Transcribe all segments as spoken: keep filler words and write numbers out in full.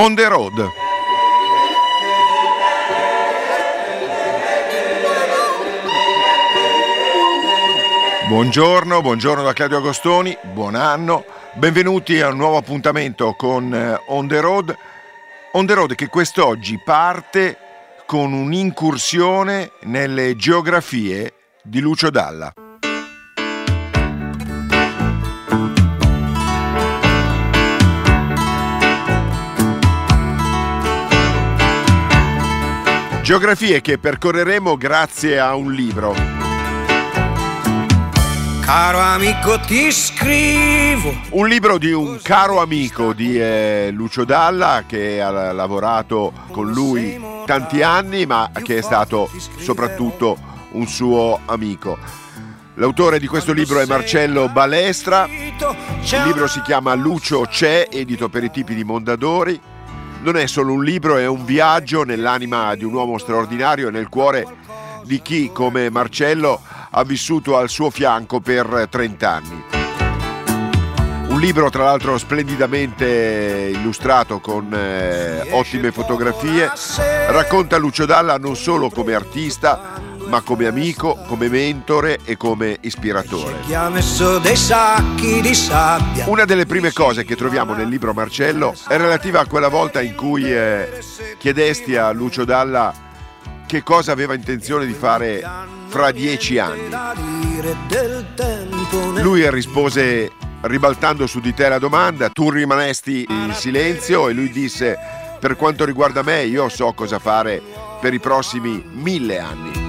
On the Road. Buongiorno, buongiorno da Claudio Agostoni, buon anno, benvenuti a un nuovo appuntamento con On the Road. On the Road che quest'oggi parte con un'incursione nelle geografie di Lucio Dalla. Geografie che percorreremo grazie a un libro. Caro amico, ti scrivo. Un libro di un caro amico di eh, Lucio Dalla, che ha lavorato con lui tanti anni, ma che è stato soprattutto un suo amico. L'autore di questo libro è Marcello Balestra. Il libro si chiama Lucio c'è, edito per i tipi di Mondadori. Non è solo un libro, è un viaggio nell'anima di un uomo straordinario e nel cuore di chi, come Marcello, ha vissuto al suo fianco per trent'anni. Un libro tra l'altro splendidamente illustrato con eh, ottime fotografie. Racconta Lucio Dalla non solo come artista, ma come amico, come mentore e come ispiratore. Una delle prime cose che troviamo nel libro, Marcello, è relativa a quella volta in cui eh, chiedesti a Lucio Dalla che cosa aveva intenzione di fare fra dieci anni. Lui rispose ribaltando su di te la domanda, tu rimanesti in silenzio e lui disse: per quanto riguarda me, io so cosa fare per i prossimi mille anni.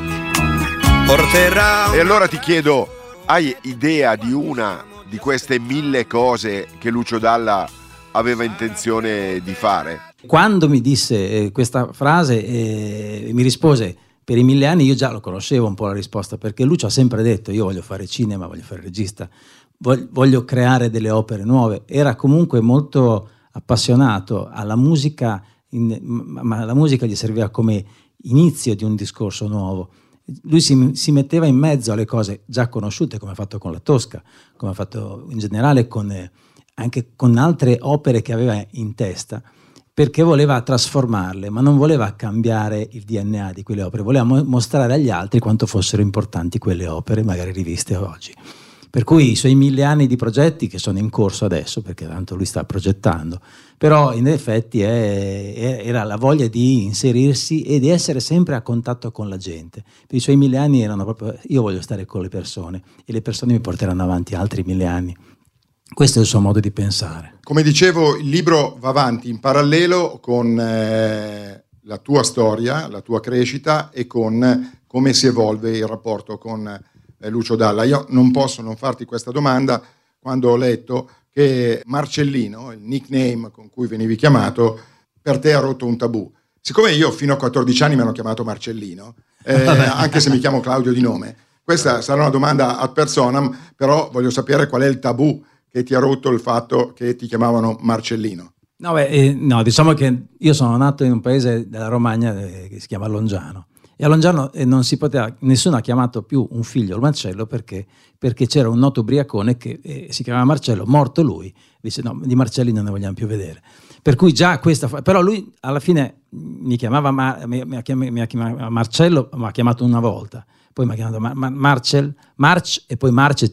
E allora ti chiedo, hai idea di una di queste mille cose che Lucio Dalla aveva intenzione di fare? Quando mi disse eh, questa frase eh, mi rispose per i mille anni, io già lo conoscevo un po' la risposta, perché Lucio ha sempre detto: io voglio fare cinema, voglio fare regista, voglio, voglio creare delle opere nuove. Era comunque molto appassionato alla musica, in, ma la musica gli serviva come inizio di un discorso nuovo. Lui si, si metteva in mezzo alle cose già conosciute, come ha fatto con la Tosca, come ha fatto in generale con, eh, anche con altre opere che aveva in testa, perché voleva trasformarle, ma non voleva cambiare il D N A di quelle opere, voleva mo- mostrare agli altri quanto fossero importanti quelle opere, magari riviste oggi. Per cui i suoi mille anni di progetti, che sono in corso adesso, perché tanto lui sta progettando, però in effetti è, è, era la voglia di inserirsi e di essere sempre a contatto con la gente. Per i suoi mille anni erano proprio: io voglio stare con le persone e le persone mi porteranno avanti altri mille anni. Questo è il suo modo di pensare. Come dicevo, il libro va avanti in parallelo con eh, la tua storia, la tua crescita e con come si evolve il rapporto con eh, Lucio Dalla. Io non posso non farti questa domanda quando ho letto che Marcellino, il nickname con cui venivi chiamato, per te ha rotto un tabù. Siccome io fino a quattordici anni mi hanno chiamato Marcellino, eh, anche se mi chiamo Claudio di nome, questa sarà una domanda ad personam, però voglio sapere qual è il tabù che ti ha rotto il fatto che ti chiamavano Marcellino. No, beh, eh, no, diciamo che io sono nato in un paese della Romagna eh, che si chiama Longiano, e a Longiano eh, non si poteva, nessuno ha chiamato più un figlio Marcello perché, perché c'era un noto ubriacone che eh, si chiamava Marcello, morto lui, dice no, di Marcelli non ne vogliamo più vedere. Per cui già questa, però lui alla fine mi chiamava, Mar, mi, mi, chiamava, mi chiamava Marcello, mi ha chiamato una volta, poi mi ha chiamato Mar, Mar, Marcel, March e poi Marce,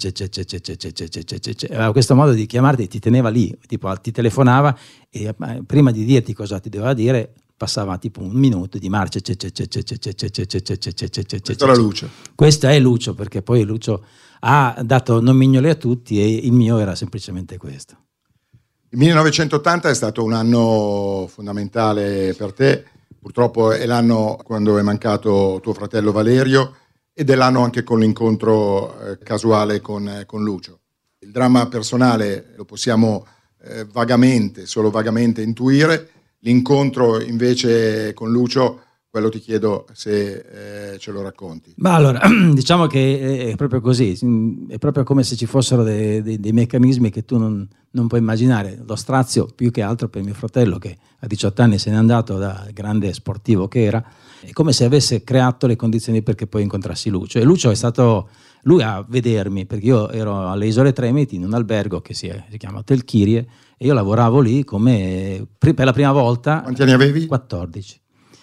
aveva questo modo di chiamarti, ti teneva lì, tipo ti telefonava e prima di dirti cosa ti doveva dire passava tipo un minuto di Marce. Questa era Lucio. Questa è Lucio, perché poi Lucio ha dato nomignoli a tutti e il mio era semplicemente questo. Il millenovecentottanta è stato un anno fondamentale per te. Purtroppo è l'anno quando è mancato tuo fratello Valerio ed è l'anno anche con l'incontro eh, casuale con, eh, con Lucio. Il dramma personale lo possiamo eh, vagamente, solo vagamente intuire. L'incontro invece con Lucio, quello ti chiedo se eh, ce lo racconti. Ma allora, diciamo che è proprio così, è proprio come se ci fossero dei, dei, dei meccanismi che tu non, non puoi immaginare. Lo strazio più che altro per mio fratello, che a diciotto anni se n'è andato da grande sportivo che era, è come se avesse creato le condizioni perché poi incontrassi Lucio. E Lucio è stato lui a vedermi, perché io ero alle Isole Tremiti in un albergo che si, è, si chiama Hotel Kirie, e io lavoravo lì come per la prima volta. Quanti anni avevi? quattordici.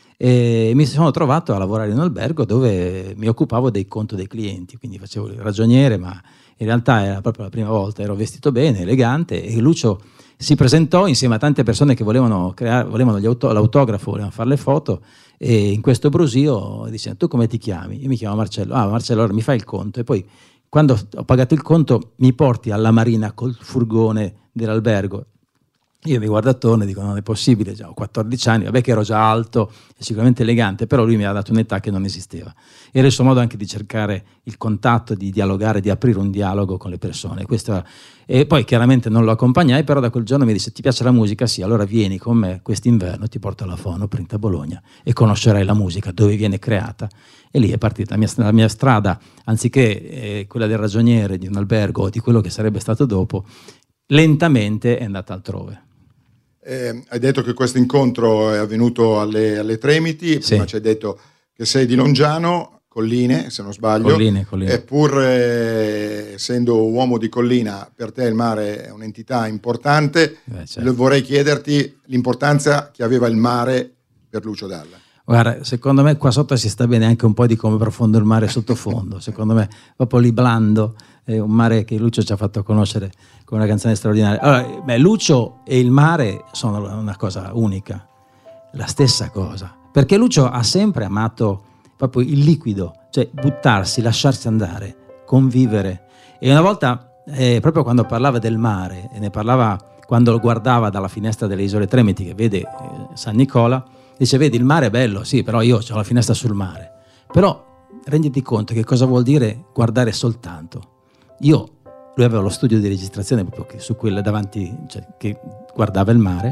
E mi sono trovato a lavorare in un albergo dove mi occupavo dei conti dei clienti, quindi facevo il ragioniere, ma in realtà era proprio la prima volta, ero vestito bene, elegante, e Lucio si presentò insieme a tante persone che volevano creare, volevano gli auto, l'autografo, volevano fare le foto, e in questo brusio dice: tu come ti chiami? Io mi chiamo Marcello. Ah, Marcello, allora mi fai il conto, e poi quando ho pagato il conto mi porti alla marina col furgone dell'albergo. Io mi guardo attorno e dico: non è possibile, già ho quattordici anni, vabbè che ero già alto e sicuramente elegante, però lui mi ha dato un'età che non esisteva. Era il suo modo anche di cercare il contatto, di dialogare, di aprire un dialogo con le persone. Questo era... E poi chiaramente non lo accompagnai, però da quel giorno mi disse: ti piace la musica? Sì, allora vieni con me quest'inverno, ti porto alla Fonoprint a Bologna e conoscerai la musica, dove viene creata. E lì è partita la mia, la mia strada, anziché eh, quella del ragioniere, di un albergo o di quello che sarebbe stato dopo, lentamente è andata altrove. Eh, hai detto che questo incontro è avvenuto alle, alle Tremiti, sì. Prima ci hai detto che sei di Longiano, Colline, se non sbaglio. Colline, Colline. Eppur eh, essendo uomo di collina, per te il mare è un'entità importante. Beh, certo. Vorrei chiederti l'importanza che aveva il mare per Lucio Dalla. Guarda, secondo me qua sotto si sta bene anche un po' di come profondo il mare sottofondo. Secondo me proprio lì blando, è un mare che Lucio ci ha fatto conoscere con una canzone straordinaria. Allora, beh, Lucio e il mare sono una cosa unica, la stessa cosa, perché Lucio ha sempre amato proprio il liquido, cioè buttarsi, lasciarsi andare, convivere. E una volta, eh, proprio quando parlava del mare, e ne parlava quando lo guardava dalla finestra delle Isole Tremiti, che vede eh, San Nicola, dice: vedi, il mare è bello, sì, però io ho la finestra sul mare. Però renditi conto che cosa vuol dire guardare soltanto. Io, lui aveva lo studio di registrazione proprio che, su quella davanti, cioè, che guardava il mare,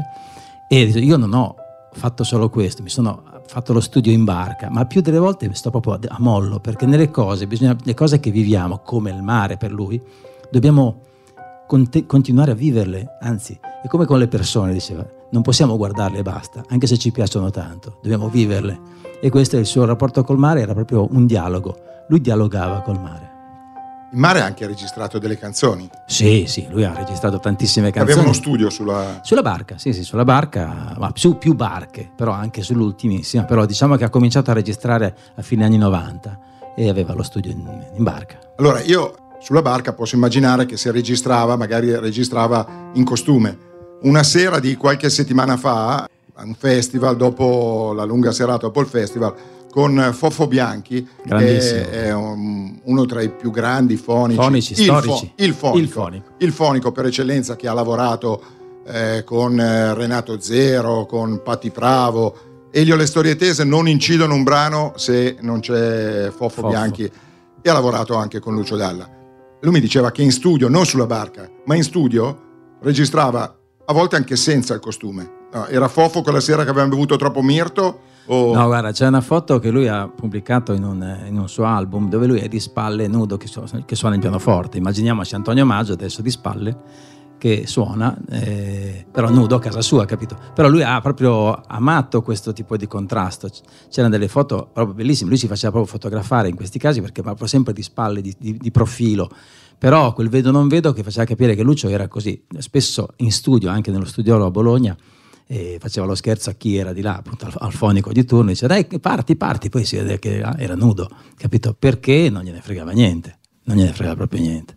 e dice: io non ho fatto solo questo, mi sono fatto lo studio in barca, ma più delle volte sto proprio a mollo, perché nelle cose, bisogna, le cose che viviamo, come il mare per lui, dobbiamo cont- continuare a viverle, anzi, è come con le persone, diceva, non possiamo guardarle e basta, anche se ci piacciono tanto, dobbiamo viverle. E questo è il suo rapporto col mare, era proprio un dialogo, lui dialogava col mare. Il mare ha anche registrato delle canzoni. Sì, sì, lui ha registrato tantissime canzoni. Aveva uno studio sulla... Sulla barca, sì, sì, sulla barca, ma su più barche, però anche sull'ultimissima. Però diciamo che ha cominciato a registrare a fine anni novanta e aveva lo studio in, in barca. Allora, io sulla barca posso immaginare che se registrava, magari registrava in costume. Una sera di qualche settimana fa, a un festival, dopo la lunga serata, dopo il festival, con Fofo Bianchi, che è un, uno tra i più grandi fonici, fonici il storici, fo- il, fonico, il fonico, il fonico per eccellenza, che ha lavorato eh, con eh, Renato Zero, con Patti Bravo. Elio Le Storie Tese non incidono un brano se non c'è Fofo, Fofo Bianchi, e ha lavorato anche con Lucio Dalla. Lui mi diceva che in studio, non sulla barca, ma in studio registrava a volte anche senza il costume. No, era Fofo quella sera che avevamo bevuto troppo mirto? Oh. No, guarda, c'è una foto che lui ha pubblicato in un, in un suo album dove lui è di spalle nudo che, su, che suona il pianoforte. Immaginiamoci Antonio Maggio adesso di spalle che suona, eh, però nudo a casa sua, capito? Però lui ha proprio amato questo tipo di contrasto. C'erano delle foto proprio bellissime, lui si faceva proprio fotografare in questi casi perché proprio sempre di spalle, di, di, di profilo. Però quel vedo non vedo che faceva capire che Lucio era così. Spesso in studio, anche nello studiolo a Bologna, e faceva lo scherzo a chi era di là, appunto al, al fonico di turno, dice dai parti parti, poi si vede che era nudo, capito? Perché non gliene fregava niente, non gliene fregava proprio niente.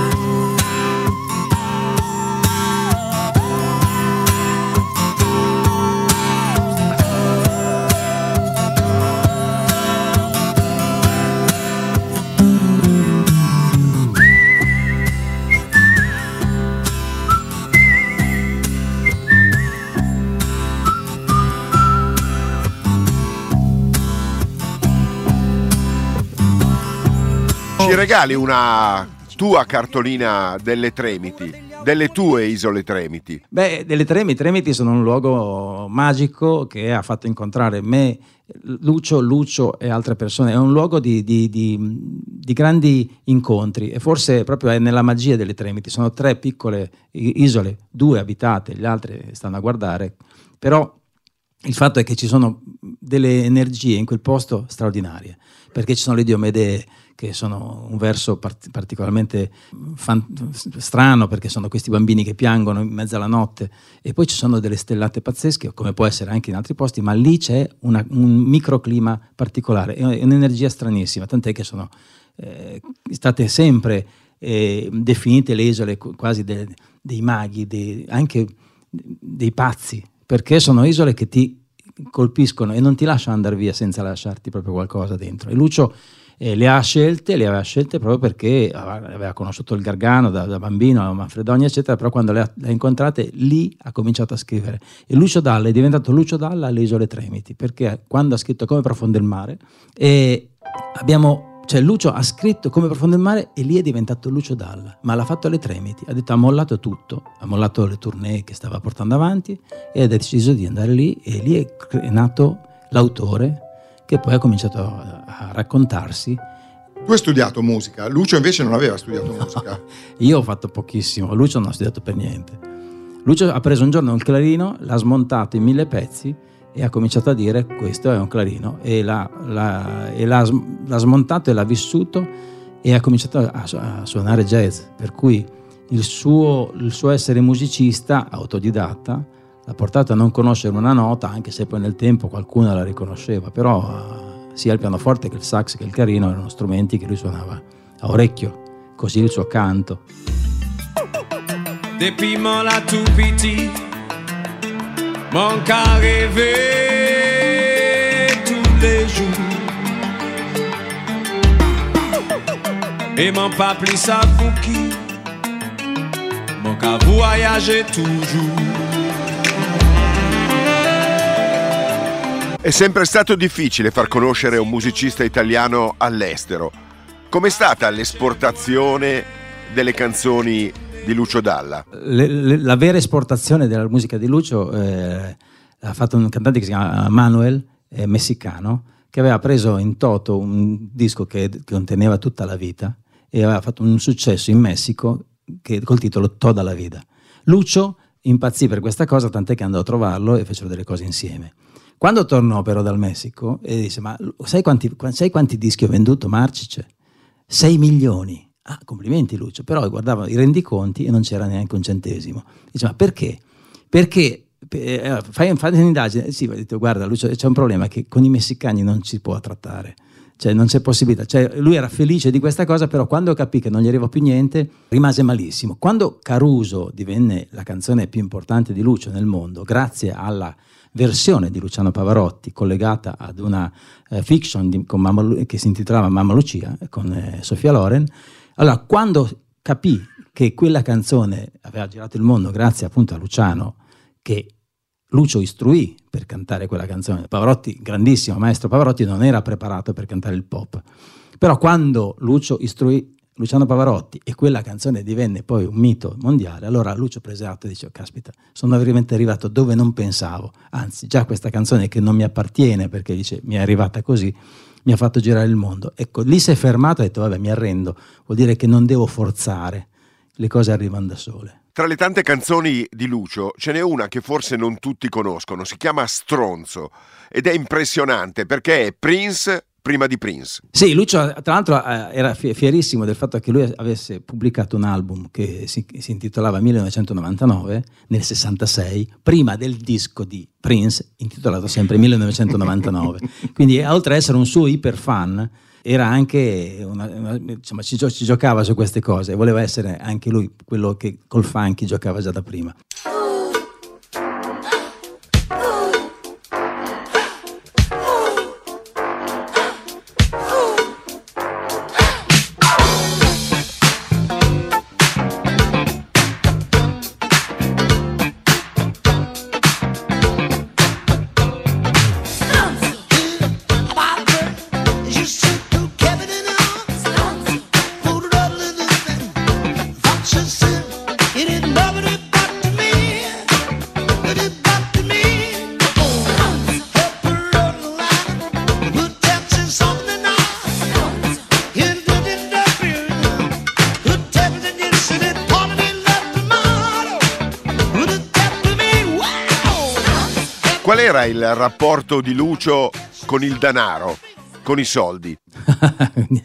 Ci regali una tua cartolina delle Tremiti, delle tue Isole Tremiti? Beh, delle Tremiti, Tremiti sono un luogo magico che ha fatto incontrare me, Lucio, Lucio e altre persone. È un luogo di, di, di, di grandi incontri e forse proprio è nella magia delle Tremiti. Sono tre piccole isole, due abitate, gli altri stanno a guardare, però il fatto è che ci sono delle energie in quel posto straordinarie, perché ci sono le Diomedee che sono un verso part- particolarmente fan- strano, perché sono questi bambini che piangono in mezzo alla notte, e poi ci sono delle stellate pazzesche, come può essere anche in altri posti, ma lì c'è una, un microclima particolare, è un'energia stranissima, tant'è che sono eh, state sempre eh, definite le isole quasi de- dei maghi, dei, anche dei pazzi, perché sono isole che ti colpiscono e non ti lasciano andare via senza lasciarti proprio qualcosa dentro. E Lucio eh, le ha scelte, le aveva scelte proprio perché aveva conosciuto il Gargano da, da bambino, a Manfredonia eccetera, però quando le ha, le ha incontrate lì ha cominciato a scrivere, e Lucio Dalla è diventato Lucio Dalla alle Isole Tremiti, perché quando ha scritto Come profondo il mare, e abbiamo cioè Lucio ha scritto Come profondo il mare e lì è diventato Lucio Dalla, ma l'ha fatto alle Tremiti, ha detto, ha mollato tutto, ha mollato le tournée che stava portando avanti e ha deciso di andare lì, e lì è, è nato l'autore che poi ha cominciato a, a raccontarsi. Tu hai studiato musica, Lucio invece non aveva studiato no, musica. Io ho fatto pochissimo, Lucio non ha studiato per niente. Lucio ha preso un giorno un clarino, l'ha smontato in mille pezzi e ha cominciato a dire questo è un clarino, e l'ha, l'ha, e l'ha, l'ha smontato e l'ha vissuto, e ha cominciato a, a suonare jazz, per cui il suo, il suo essere musicista autodidatta l'ha portato a non conoscere una nota, anche se poi nel tempo qualcuno la riconosceva, però sia il pianoforte che il sax che il clarino erano strumenti che lui suonava a orecchio, così il suo canto. Depuis mon la tout petit, mon cas rêvé tous les jours, et mon pas plus ça pour qui, mon cas voyager toujours. È sempre stato difficile far conoscere un musicista italiano all'estero. Com'è stata l'esportazione delle canzoni di Lucio Dalla? Le, le, la vera esportazione della musica di Lucio eh, ha fatto un cantante che si chiama Manuel, eh, messicano, che aveva preso in toto un disco che, che conteneva Tutta la vita e aveva fatto un successo in Messico che, col titolo Toda la vida. Lucio impazzì per questa cosa, tant'è che andò a trovarlo e fecero delle cose insieme. Quando tornò però dal Messico e disse, ma sai quanti, sai quanti dischi ho venduto, Marcice? sei milioni. Ah, complimenti Lucio, però guardava i rendiconti e non c'era neanche un centesimo. Dice, ma perché? Perché eh, fai, fai un'indagine. Sì, ho detto, guarda Lucio, c'è un problema che con i messicani non si può trattare, cioè non c'è possibilità. Cioè, lui era felice di questa cosa, però quando capì che non gli arriva più niente rimase malissimo. Quando Caruso divenne la canzone più importante di Lucio nel mondo, grazie alla versione di Luciano Pavarotti collegata ad una eh, fiction di, con Mamma, che si intitolava Mamma Lucia con eh, Sofia Loren, allora quando capì che quella canzone aveva girato il mondo grazie appunto a Luciano, che Lucio istruì per cantare quella canzone, Pavarotti, grandissimo maestro Pavarotti, non era preparato per cantare il pop, però quando Lucio istruì Luciano Pavarotti e quella canzone divenne poi un mito mondiale, allora Lucio prese atto e dice, oh, caspita, sono veramente arrivato dove non pensavo, anzi già questa canzone che non mi appartiene, perché dice mi è arrivata così, mi ha fatto girare il mondo. Ecco, lì si è fermato e ha detto, vabbè, mi arrendo, vuol dire che non devo forzare, le cose arrivano da sole. Tra le tante canzoni di Lucio ce n'è una che forse non tutti conoscono, si chiama Stronzo, ed è impressionante perché è Prince prima di Prince. Sì, Lucio tra l'altro era fierissimo del fatto che lui avesse pubblicato un album che si, si intitolava millenovecentonovantanove nel sessantasei, prima del disco di Prince intitolato sempre millenovecentonovantanove. Quindi oltre ad essere un suo iper fan, era anche una, una, insomma, ci, ci giocava su queste cose, voleva essere anche lui quello che col funky giocava già da prima. Qual era il rapporto di Lucio con il denaro, con i soldi?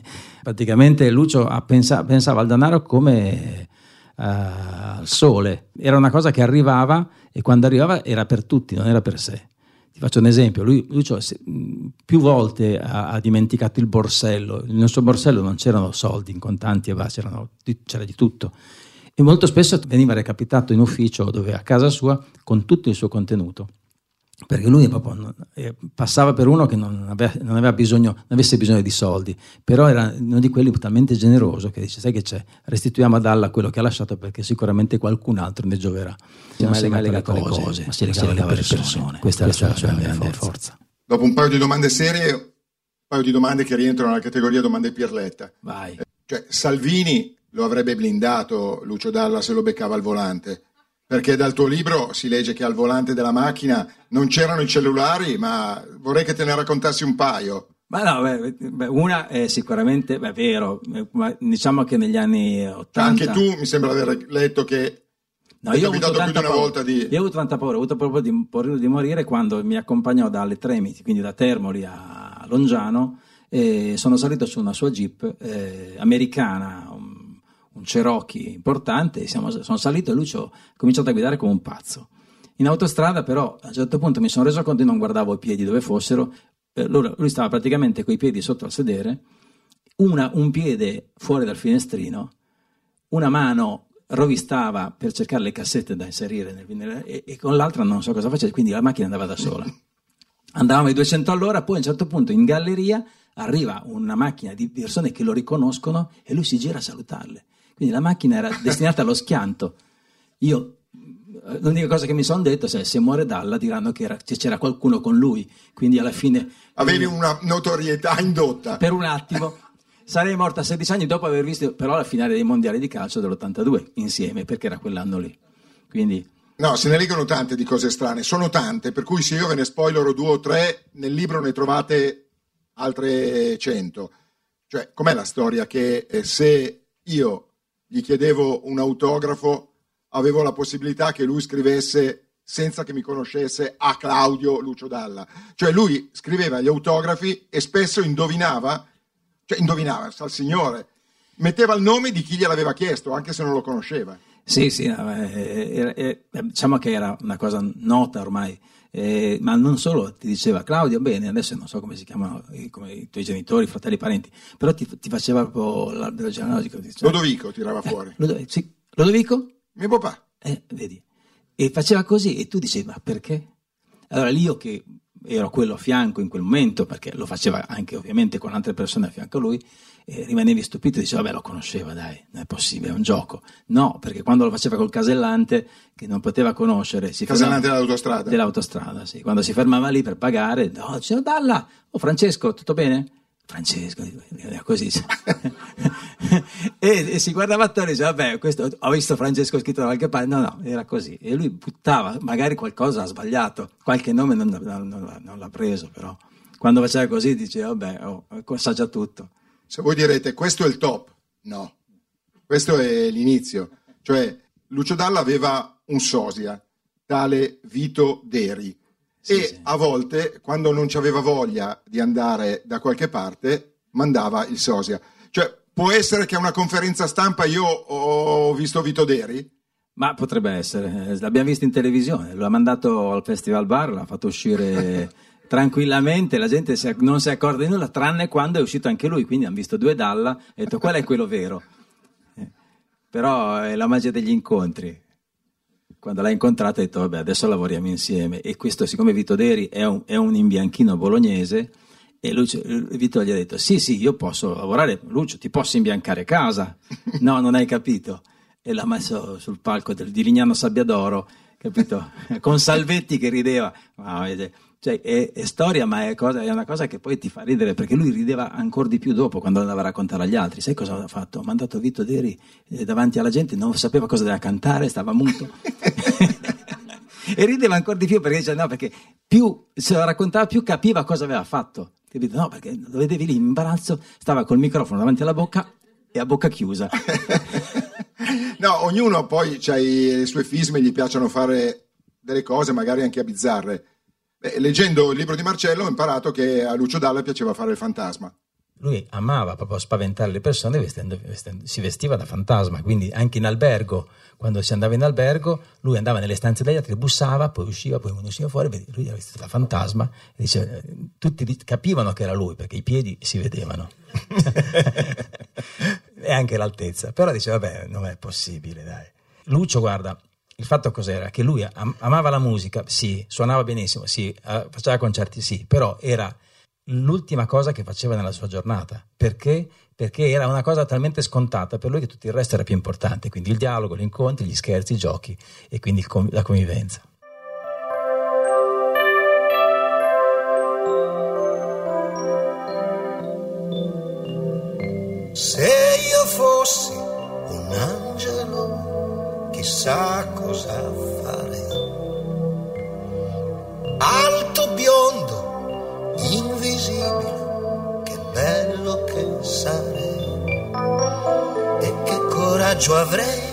Praticamente Lucio pensa, pensava al denaro come uh, al sole, era una cosa che arrivava e quando arrivava era per tutti, non era per sé. Ti faccio un esempio, lui, Lucio più volte ha, ha dimenticato il borsello, nel suo borsello non c'erano soldi in contanti e va, c'erano, c'era di tutto. E molto spesso veniva recapitato in ufficio dove a casa sua con tutto il suo contenuto, perché lui proprio non, eh, passava per uno che non, aveva, non aveva bisogno, non avesse bisogno di soldi, però era uno di quelli talmente generoso che dice: sai che c'è, restituiamo ad Allah quello che ha lasciato, perché sicuramente qualcun altro ne gioverà. Non si è legato alle cose, ma si è legato alle persone. persone. Questa, Questa è la sua grande forza. forza. Dopo un paio di domande serie, un paio di domande che rientrano nella categoria domande Pirletta. Vai. Eh, cioè Salvini lo avrebbe blindato Lucio Dalla se lo beccava al volante, perché dal tuo libro si legge che al volante della macchina non c'erano i cellulari, ma vorrei che te ne raccontassi un paio. Ma no, beh, una è sicuramente, beh, vero, ma diciamo che negli anni ottanta... Anche tu mi sembra aver letto che no, è io capitato più di una paura. volta di... Io ho avuto tanta paura, ho avuto proprio di, paura di morire quando mi accompagnò dalle Tremiti, quindi da Termoli a Longiano, e sono salito su una sua Jeep eh, americana, un, un Cherokee importante, siamo, sono salito e Lucio ha cominciato a guidare come un pazzo. In autostrada però a un certo punto mi sono reso conto che non guardavo i piedi dove fossero, eh, lui, lui stava praticamente coi piedi sotto al sedere, una, un piede fuori dal finestrino, una mano rovistava per cercare le cassette da inserire nel, nel, e, e con l'altra non so cosa facesse, quindi la macchina andava da sola. Andavamo ai duecento all'ora, poi a un certo punto in galleria arriva una macchina di persone che lo riconoscono e lui si gira a salutarle. Quindi la macchina era destinata allo schianto. Io, l'unica cosa che mi sono detto è: se muore Dalla diranno che era, c'era qualcuno con lui, quindi alla fine... Avevi una notorietà indotta. Per un attimo. Sarei morta a sedici anni dopo aver visto però la finale dei mondiali di calcio dell'ottantadue insieme, perché era quell'anno lì. Quindi... No, se ne leggono tante di cose strane, sono tante, per cui se io ve ne spoilerò due o tre, nel libro ne trovate altre cento. Cioè, com'è la storia che eh, se io gli chiedevo un autografo, avevo la possibilità che lui scrivesse, senza che mi conoscesse, a Claudio Lucio Dalla. Cioè lui scriveva gli autografi e spesso indovinava, cioè indovinava, sa il signore, metteva il nome di chi gliel'aveva chiesto, anche se non lo conosceva. Sì, sì, eh, eh, diciamo che era una cosa nota ormai, eh, ma non solo, ti diceva Claudio, bene, adesso non so come si chiamano come i tuoi genitori, fratelli, parenti, però ti, ti faceva proprio l'albero genealogico. Diceva, Lodovico tirava fuori. Eh, Lodovico, sì, Lodovico? Mio papà. Eh, vedi, e faceva così e tu dicevi, ma perché? Allora lì io che ero quello a fianco in quel momento, perché lo faceva anche ovviamente con altre persone a fianco a lui, e rimanevi stupito e dicevi, vabbè, lo conosceva, dai, non è possibile, è un gioco. No, perché quando lo faceva col casellante, che non poteva conoscere, si casellante fermava, dell'autostrada? Dell'autostrada, sì. Quando si fermava lì per pagare, no, diceva, Dalla, oh Francesco, tutto bene? Francesco, così. e, e si guardava attorno e diceva, vabbè, questo, ho visto Francesco scritto da qualche parte, no, no, era così. E lui buttava, magari qualcosa ha sbagliato, qualche nome non, non, non, non l'ha preso, però quando faceva così diceva, vabbè, oh, sa già tutto. Se voi direte, questo è il top, no, questo è l'inizio. Cioè, Lucio Dalla aveva un sosia, tale Vito Deri, sì, e sì. A volte, quando non c'aveva voglia di andare da qualche parte, mandava il sosia. Cioè, può essere che a una conferenza stampa io ho visto Vito Deri? Ma potrebbe essere, l'abbiamo visto in televisione, lo ha mandato al Festival Bar, l'ha fatto uscire... tranquillamente, la gente non si è accorta di nulla, tranne quando è uscito anche lui, quindi hanno visto due Dalla e detto qual è quello vero. Eh, però è la magia degli incontri. Quando l'ha incontrato ha detto vabbè, adesso lavoriamo insieme, e questo, siccome Vito Deri è un, è un imbianchino bolognese, e Lucio, Vito gli ha detto sì sì, io posso lavorare, Lucio, ti posso imbiancare casa. No, non hai capito. E l'ha messo sul palco del, di Lignano Sabbiadoro, capito? Con Salvetti che rideva. Ah, cioè, è, è storia, ma è, cosa, è una cosa che poi ti fa ridere, perché lui rideva ancora di più dopo, quando andava a raccontare agli altri. Sai cosa ha fatto? Ha mandato Vito Deri eh, davanti alla gente, non sapeva cosa doveva cantare, stava muto. E rideva ancora di più, perché diceva no, perché più se lo raccontava più capiva cosa aveva fatto. Capito? No, perché lo vedevi lì in imbarazzo, stava col microfono davanti alla bocca e a bocca chiusa. No, ognuno poi ha i suoi fismi, gli piacciono fare delle cose magari anche a bizzarre. Beh, leggendo il libro di Marcello ho imparato che a Lucio Dalla piaceva fare il fantasma. lui amava proprio spaventare le persone vestendo, vestendo, si vestiva da fantasma, quindi anche in albergo, quando si andava in albergo, lui andava nelle stanze degli altri, bussava, poi usciva, poi quando usciva fuori, lui era vestito da fantasma, e diceva, tutti capivano che era lui, perché i piedi si vedevano. E anche l'altezza, però diceva, vabbè, non è possibile, dai. Lucio, guarda, il fatto cos'era? Che lui am- amava la musica, sì, suonava benissimo, sì, uh, faceva concerti, sì, però era l'ultima cosa che faceva nella sua giornata. Perché? Perché era una cosa talmente scontata per lui che tutto il resto era più importante, quindi il dialogo, gli incontri, gli scherzi, i giochi e quindi il com- la convivenza. Se io fossi un angelo, chissà cosa farei. Alto, biondo, invisibile, che bello che sarei e che coraggio avrei.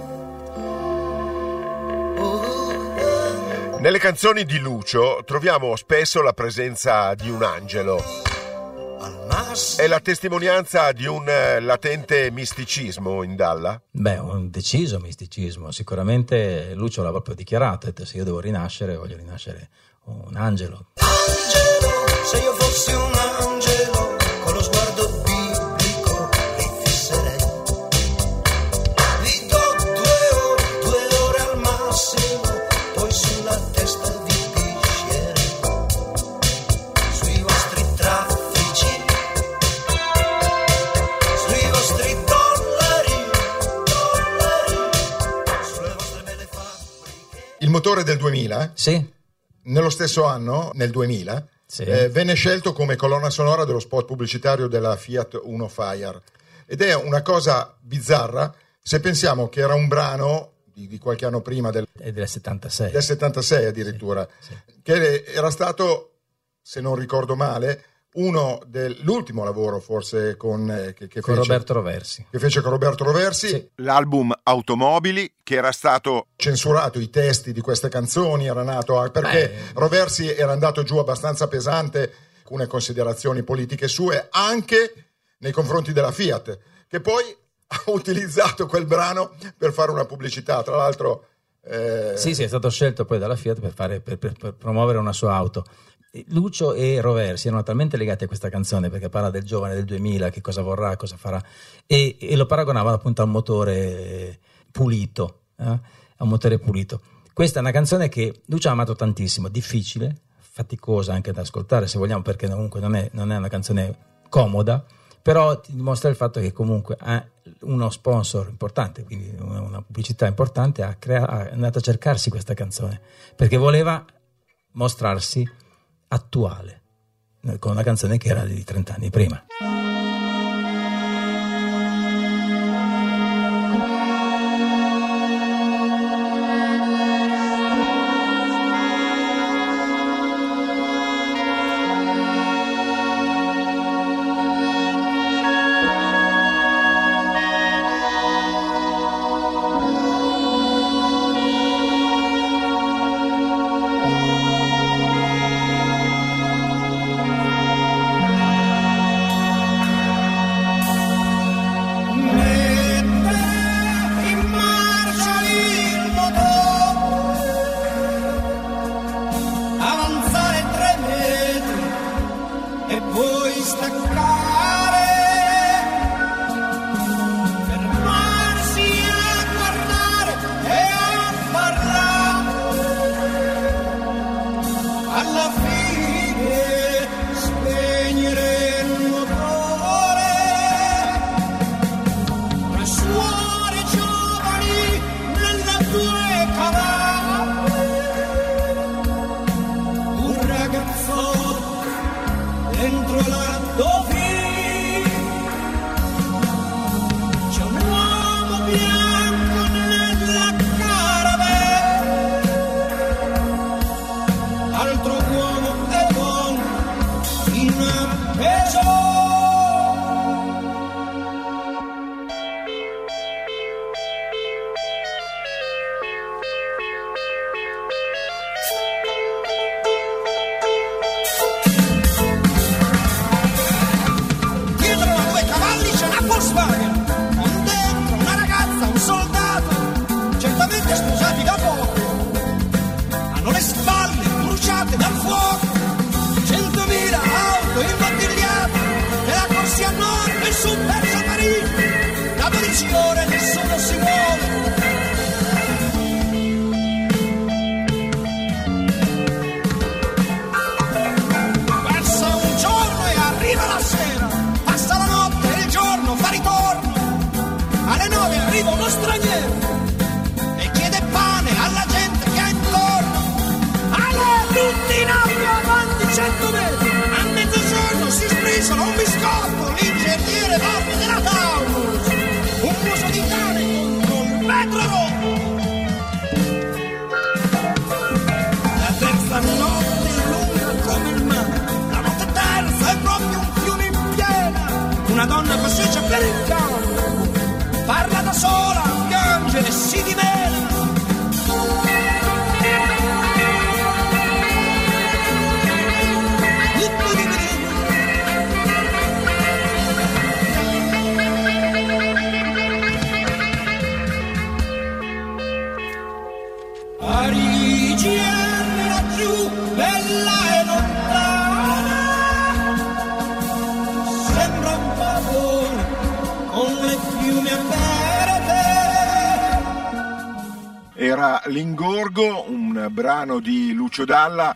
Oh, Nelle canzoni di Lucio troviamo spesso la presenza di un angelo. È la testimonianza di un latente misticismo in Dalla? Beh, un deciso misticismo. Sicuramente Lucio l'ha proprio dichiarato, ha detto, se io devo rinascere, voglio rinascere un angelo. Angelo, se io fossi un angelo, con lo sguardo biblico li fisserei. Vi do due ore, due ore al massimo, poi sulla testa vi piscerei. Sui vostri traffici, sui vostri dollari, dollari, sulle vostre belle fabbriche. Il motore del duemila? Sì. Nello stesso anno, nel duemila, sì. eh, venne scelto come colonna sonora dello spot pubblicitario della Fiat Uno Fire. Ed è una cosa bizzarra se pensiamo che era un brano di, di qualche anno prima, del, È del settantasei. del settantasei addirittura, Sì, sì. che era stato, se non ricordo male, uno dell'ultimo lavoro forse con, eh, che, che Con fece, Roberto Roversi. che fece con Roberto Roversi. Sì. L'album Automobili, che era stato Censurato i testi di queste canzoni, era nato perché Beh. Roversi era andato giù abbastanza pesante, alcune considerazioni politiche sue anche nei confronti della Fiat, che poi ha utilizzato quel brano per fare una pubblicità, tra l'altro eh... Sì, sì, è stato scelto poi dalla Fiat per, fare, per, per, per promuovere una sua auto. Lucio e Roversi erano talmente legati a questa canzone, perché parla del giovane del duemila, che cosa vorrà, cosa farà, e, e lo paragonava appunto a un motore pulito, eh? a un motore pulito. Questa è una canzone che Lucio ha amato tantissimo, difficile, faticosa anche da ascoltare, se vogliamo, perché comunque non è, non è una canzone comoda, però ti dimostra il fatto che comunque ha uno sponsor importante, quindi una, una pubblicità importante, ha crea- è andato a cercarsi questa canzone, perché voleva mostrarsi attuale, con una canzone che era di trent'anni prima. Io straniero e chiede pane alla gente che ha intorno. Ale, tutti in aula, avanti cento metri. A mezzogiorno si sbriciano un biscotto, l'ingegnere va della Taunus. Un muso di cane contro un vetro rotto. La terza notte è lunga come il mare. La notte terza è proprio un fiume in piena. Una donna passeggia per il campo, parla da sola, piange e si dimena. Parigi è laggiù, bella e lontana, sembra un pavone con le piume aperte. Era L'Ingorgo, un brano di Lucio Dalla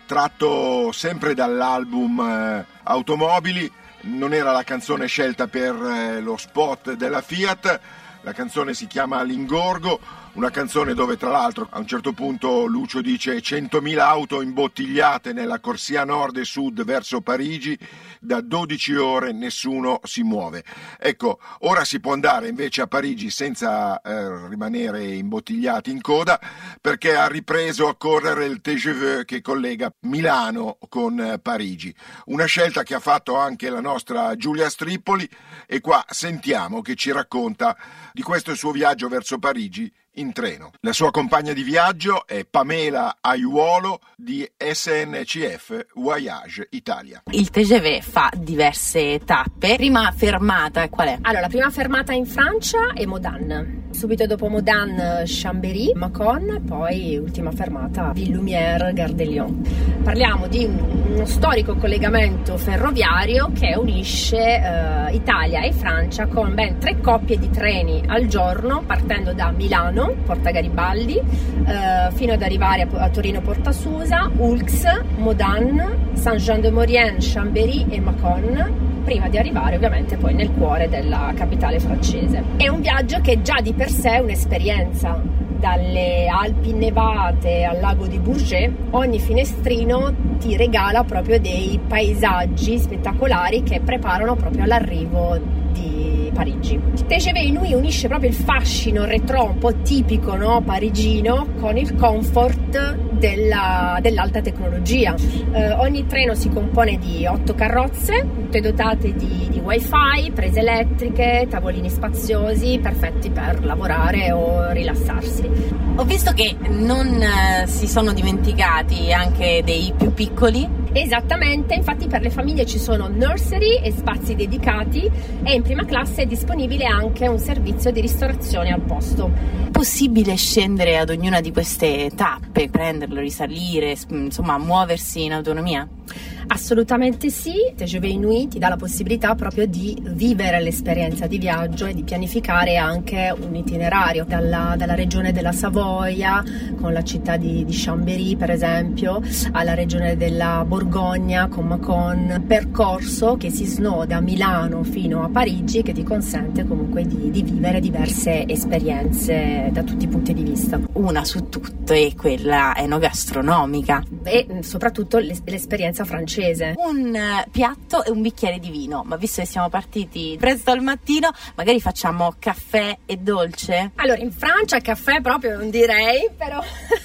tratto sempre dall'album eh, Automobili. Non era la canzone scelta per eh, lo spot della Fiat. La canzone si chiama L'Ingorgo, una canzone dove tra l'altro a un certo punto Lucio dice centomila auto imbottigliate nella corsia nord e sud verso Parigi, da dodici ore nessuno si muove. Ecco, ora si può andare invece a Parigi senza eh, rimanere imbottigliati in coda, perché ha ripreso a correre il T G V che collega Milano con eh, Parigi. Una scelta che ha fatto anche la nostra Giulia Strippoli, e qua sentiamo che ci racconta di questo suo viaggio verso Parigi in treno. La sua compagna di viaggio è Pamela Aiuolo di S N C F Voyage Italia. Il T G V fa diverse tappe. Prima fermata qual è? Allora, la prima fermata in Francia è Modane. Subito dopo Modane, Chambéry, Mâcon, poi ultima fermata Ville-Lumière, Gare de Lyon. Parliamo di uno storico collegamento ferroviario che unisce eh, Italia e Francia con ben tre coppie di treni al giorno, partendo da Milano, Porta Garibaldi, eh, fino ad arrivare a, a Torino Porta Susa, Oulx, Modane, Saint-Jean-de-Maurienne, Chambéry e Mâcon, prima di arrivare ovviamente poi nel cuore della capitale francese. È un viaggio che già di per sé è un'esperienza. Dalle Alpi innevate al lago di Bourget, ogni finestrino ti regala proprio dei paesaggi spettacolari che preparano proprio all'arrivo di Parigi. Il T G V Inouï unisce proprio il fascino retro un po' tipico, no, parigino con il comfort della, dell'alta tecnologia. Eh, ogni treno si compone di otto carrozze, tutte dotate di, di wifi, prese elettriche, tavolini spaziosi, perfetti per lavorare o rilassarsi. Ho visto che non eh, si sono dimenticati anche dei più piccoli. Esattamente, infatti per le famiglie ci sono nursery e spazi dedicati, e in prima classe è disponibile anche un servizio di ristorazione al posto. È possibile scendere ad ognuna di queste tappe, prenderlo, risalire, insomma muoversi in autonomia? Assolutamente sì, T G V Inouï ti dà la possibilità proprio di vivere l'esperienza di viaggio e di pianificare anche un itinerario dalla, dalla regione della Savoia, con la città di, di Chambéry per esempio, alla regione della Borgogna con Mâcon, percorso che si snoda a Milano fino a Parigi, che ti consente comunque di, di vivere diverse esperienze da tutti i punti di vista. Una su tutte è quella enogastronomica e soprattutto l'esperienza francese. Un piatto e un bicchiere di vino, ma visto che siamo partiti presto al mattino, magari facciamo caffè e dolce? Allora, in Francia caffè proprio non direi, però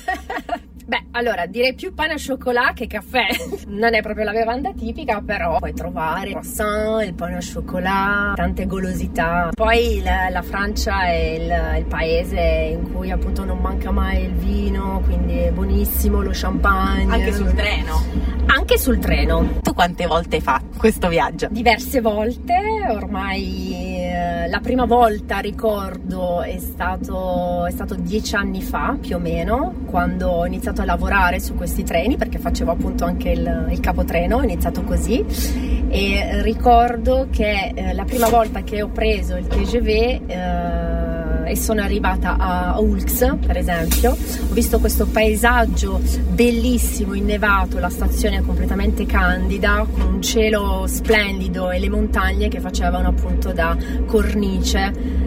beh, allora direi più pane al chocolat che caffè. Non è proprio la bevanda tipica, però puoi trovare il croissant, il pane al chocolat, tante golosità. Poi la, la Francia è il, il paese in cui appunto non manca mai il vino, quindi è buonissimo, lo champagne. Anche sul treno? Anche sul treno. Tu quante volte hai fatto questo viaggio? Diverse volte, ormai eh, la prima volta ricordo è stato, è stato dieci anni fa più o meno, quando ho iniziato a lavorare su questi treni, perché facevo appunto anche il, il capotreno, ho iniziato così, e ricordo che eh, la prima volta che ho preso il T G V eh, e sono arrivata a Ulx, per esempio, ho visto questo paesaggio bellissimo, innevato, la stazione è completamente candida, con un cielo splendido e le montagne che facevano appunto da cornice.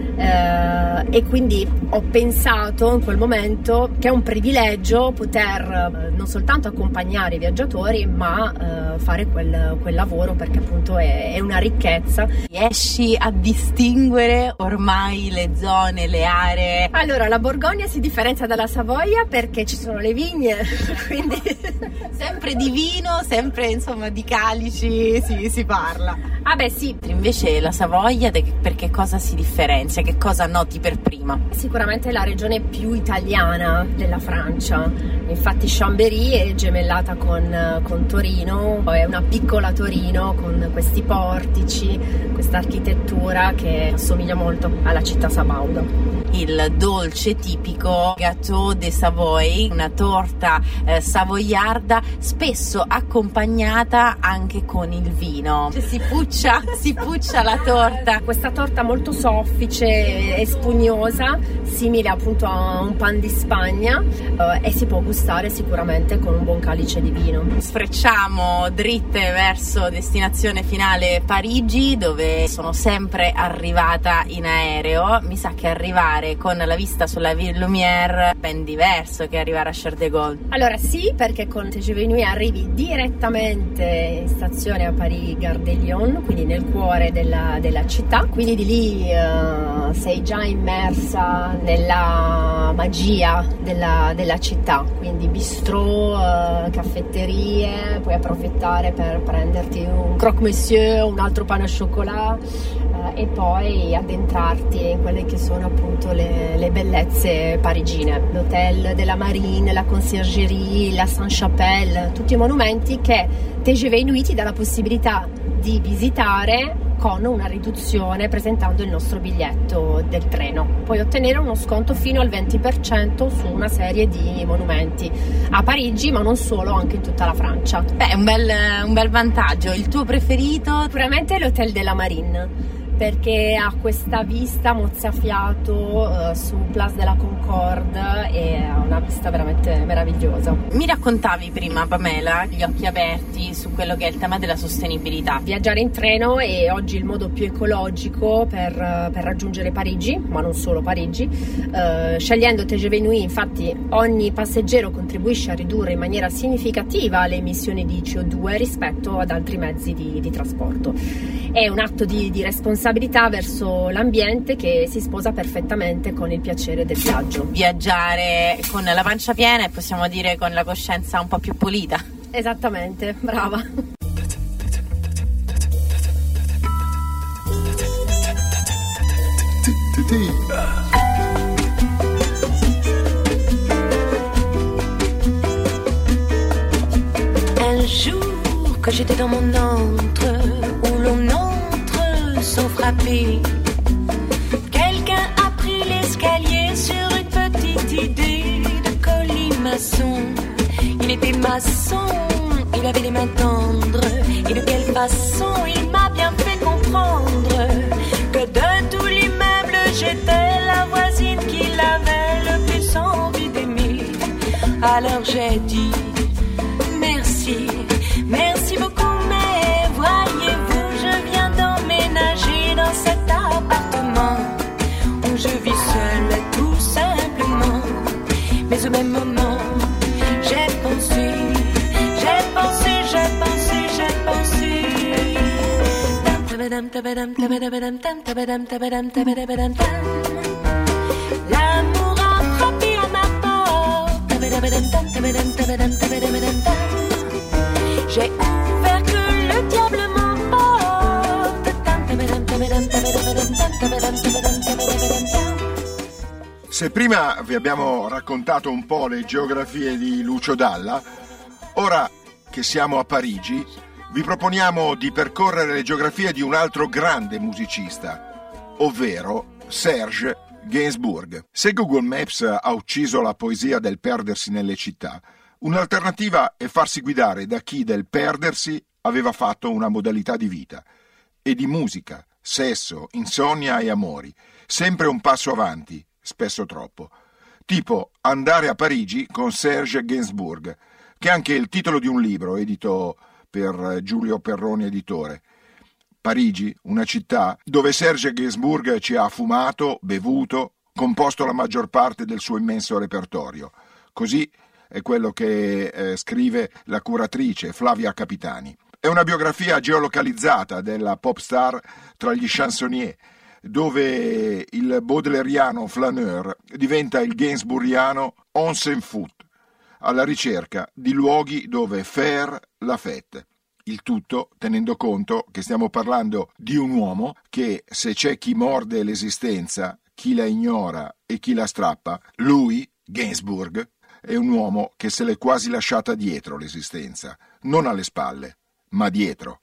Eh, e quindi ho pensato in quel momento che è un privilegio poter eh, non soltanto accompagnare i viaggiatori, ma eh, fare quel, quel lavoro, perché appunto è, è una ricchezza. Riesci a distinguere ormai le zone, le aree? Allora, la Borgogna si differenzia dalla Savoia perché ci sono le vigne, quindi sempre di vino, sempre insomma di calici si, si parla. Ah beh sì. Invece la Savoia, per che cosa si differenzia? Che cosa noti per prima? Sicuramente è la regione più italiana della Francia, infatti Chambéry è gemellata con, con Torino, è una piccola Torino con questi portici, questa architettura che assomiglia molto alla città sabauda. Il dolce tipico gâteau de Savoie, una torta eh, savoiarda, spesso accompagnata anche con il vino. Cioè, si puccia, si puccia la torta. Questa torta molto soffice e spugnosa, simile appunto a un pan di Spagna, eh, e si può gustare sicuramente con un buon calice di vino. Sfrecciamo dritte verso destinazione finale Parigi, dove sono sempre arrivata in aereo. Mi sa che arrivare con la vista sulla Ville Lumière è ben diverso che arrivare a Charles de Gaulle. Allora sì, perché con T G V Nuit arrivi direttamente in stazione a Paris Gare de Lyon, quindi nel cuore della, della città, quindi di lì uh, sei già immersa nella magia della, della città, quindi bistrò, uh, caffetterie, puoi approfittare per prenderti un croque monsieur, un altro pane au chocolat, uh, e poi addentrarti in quelle che sono appunto le, le bellezze parigine, l'hotel della Marine, la conciergerie, la Sainte-Chapelle, tutti i monumenti che T G V Nuit ti dà la possibilità di visitare con una riduzione presentando il nostro biglietto del treno. Puoi ottenere uno sconto fino al venti per cento su una serie di monumenti a Parigi, ma non solo, anche in tutta la Francia. Beh, è un bel, un bel vantaggio. Il tuo preferito? Sicuramente l'hotel della Marine, perché ha questa vista mozzafiato uh, su Place de la Concorde e ha una vista veramente meravigliosa. Mi raccontavi prima, Pamela, gli occhi aperti su quello che è il tema della sostenibilità. Viaggiare in treno è oggi il modo più ecologico per, per raggiungere Parigi, ma non solo Parigi. Uh, scegliendo T G V Nuit, infatti, ogni passeggero contribuisce a ridurre in maniera significativa le emissioni di C O due rispetto ad altri mezzi di, di trasporto. È un atto di, di responsabilità verso l'ambiente che si sposa perfettamente con il piacere del viaggio. Viaggiare con la pancia piena e possiamo dire con la coscienza un po' più pulita. Esattamente, brava. Un jour que j'étais dans mon antre où l'on entre sans frapper, quelqu'un a pris l'escalier sur une petite idée de colimaçon. Il était maçon, il avait les mains tendres, et de quelle façon il m'a bien fait comprendre que de tout l'immeuble j'étais la voisine qu'il avait le plus envie d'aimer. Alors j'ai dit merci, merci beaucoup, mais voyez-vous, je viens d'emménager dans cet appartement où je vis seule tout simplement. Mais au même moment, j'ai pensé, j'ai pensé, j'ai pensé, j'ai pensé. L'amour a frappé à ma porte. J'ai ouvert que le diable m'emporte. Se prima vi abbiamo raccontato un po' le geografie di Lucio Dalla, ora che siamo a Parigi vi proponiamo di percorrere le geografie di un altro grande musicista, ovvero Serge Gainsbourg. Se Google Maps ha ucciso la poesia del perdersi nelle città, un'alternativa è farsi guidare da chi del perdersi aveva fatto una modalità di vita e di musica, sesso, insonnia e amori, sempre un passo avanti, spesso troppo. Tipo Andare a Parigi con Serge Gainsbourg, che è anche il titolo di un libro edito per Giulio Perroni editore. Parigi, una città dove Serge Gainsbourg ci ha fumato, bevuto, composto la maggior parte del suo immenso repertorio. Così è quello che eh, scrive la curatrice Flavia Capitani. È una biografia geolocalizzata della pop star tra gli chansonnier, dove il baudeleriano flaneur diventa il gainsbourgiano on s'en fout, alla ricerca di luoghi dove faire la fête. Il tutto tenendo conto che stiamo parlando di un uomo che, se c'è chi morde l'esistenza, chi la ignora e chi la strappa, lui, Gainsbourg, è un uomo che se l'è quasi lasciata dietro l'esistenza, non alle spalle, ma dietro.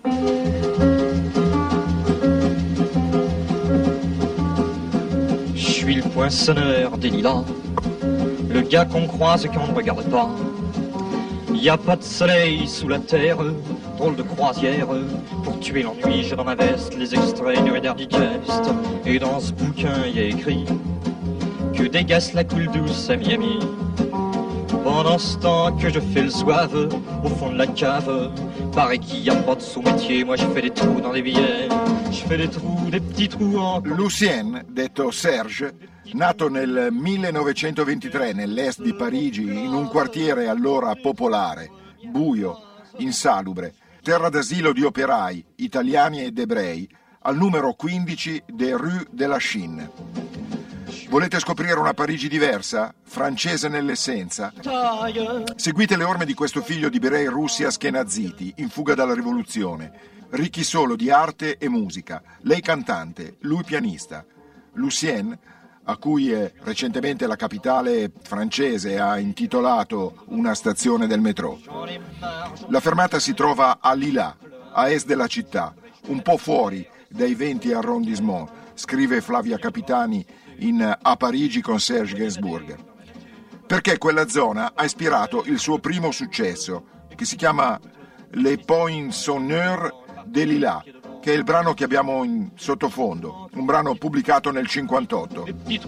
Je suis le poinçonneur des lilas, le gars qu'on croise et qu'on ne regarde pas. Y a pas de soleil sous la terre, drôle de croisière. Pour tuer l'ennui, j'ai dans ma veste les extraits du Reader Digest. Et dans ce bouquin, y a écrit que dégasse la coule douce à Miami. Pendant ce temps que je fais le zouave au fond de la cave, paraît qu'il y a pas de sous-métier, moi je fais des trous dans les billets, je fais des trous, des petits trous en... Lucien, detto Serge, nato nel millenovecentoventitré nell'est di Parigi, in un quartiere allora popolare, buio, insalubre, terra d'asilo di operai, italiani ed ebrei, al numero quindici de Rue de la Chine. Volete scoprire una Parigi diversa? Francese nell'essenza? Seguite le orme di questo figlio di ebrei russi askenaziti, in fuga dalla rivoluzione, ricchi solo di arte e musica, lei cantante, lui pianista. Lucien, a cui eh, recentemente la capitale francese ha intitolato una stazione del metro. La fermata si trova a Lila, a est della città, un po' fuori dai venti arrondissement, scrive Flavia Capitani in A Parigi con Serge Gainsbourg, perché quella zona ha ispirato il suo primo successo, che si chiama Les Poinçonneurs des Lilas, che è il brano che abbiamo in sottofondo, un brano pubblicato nel cinquantotto.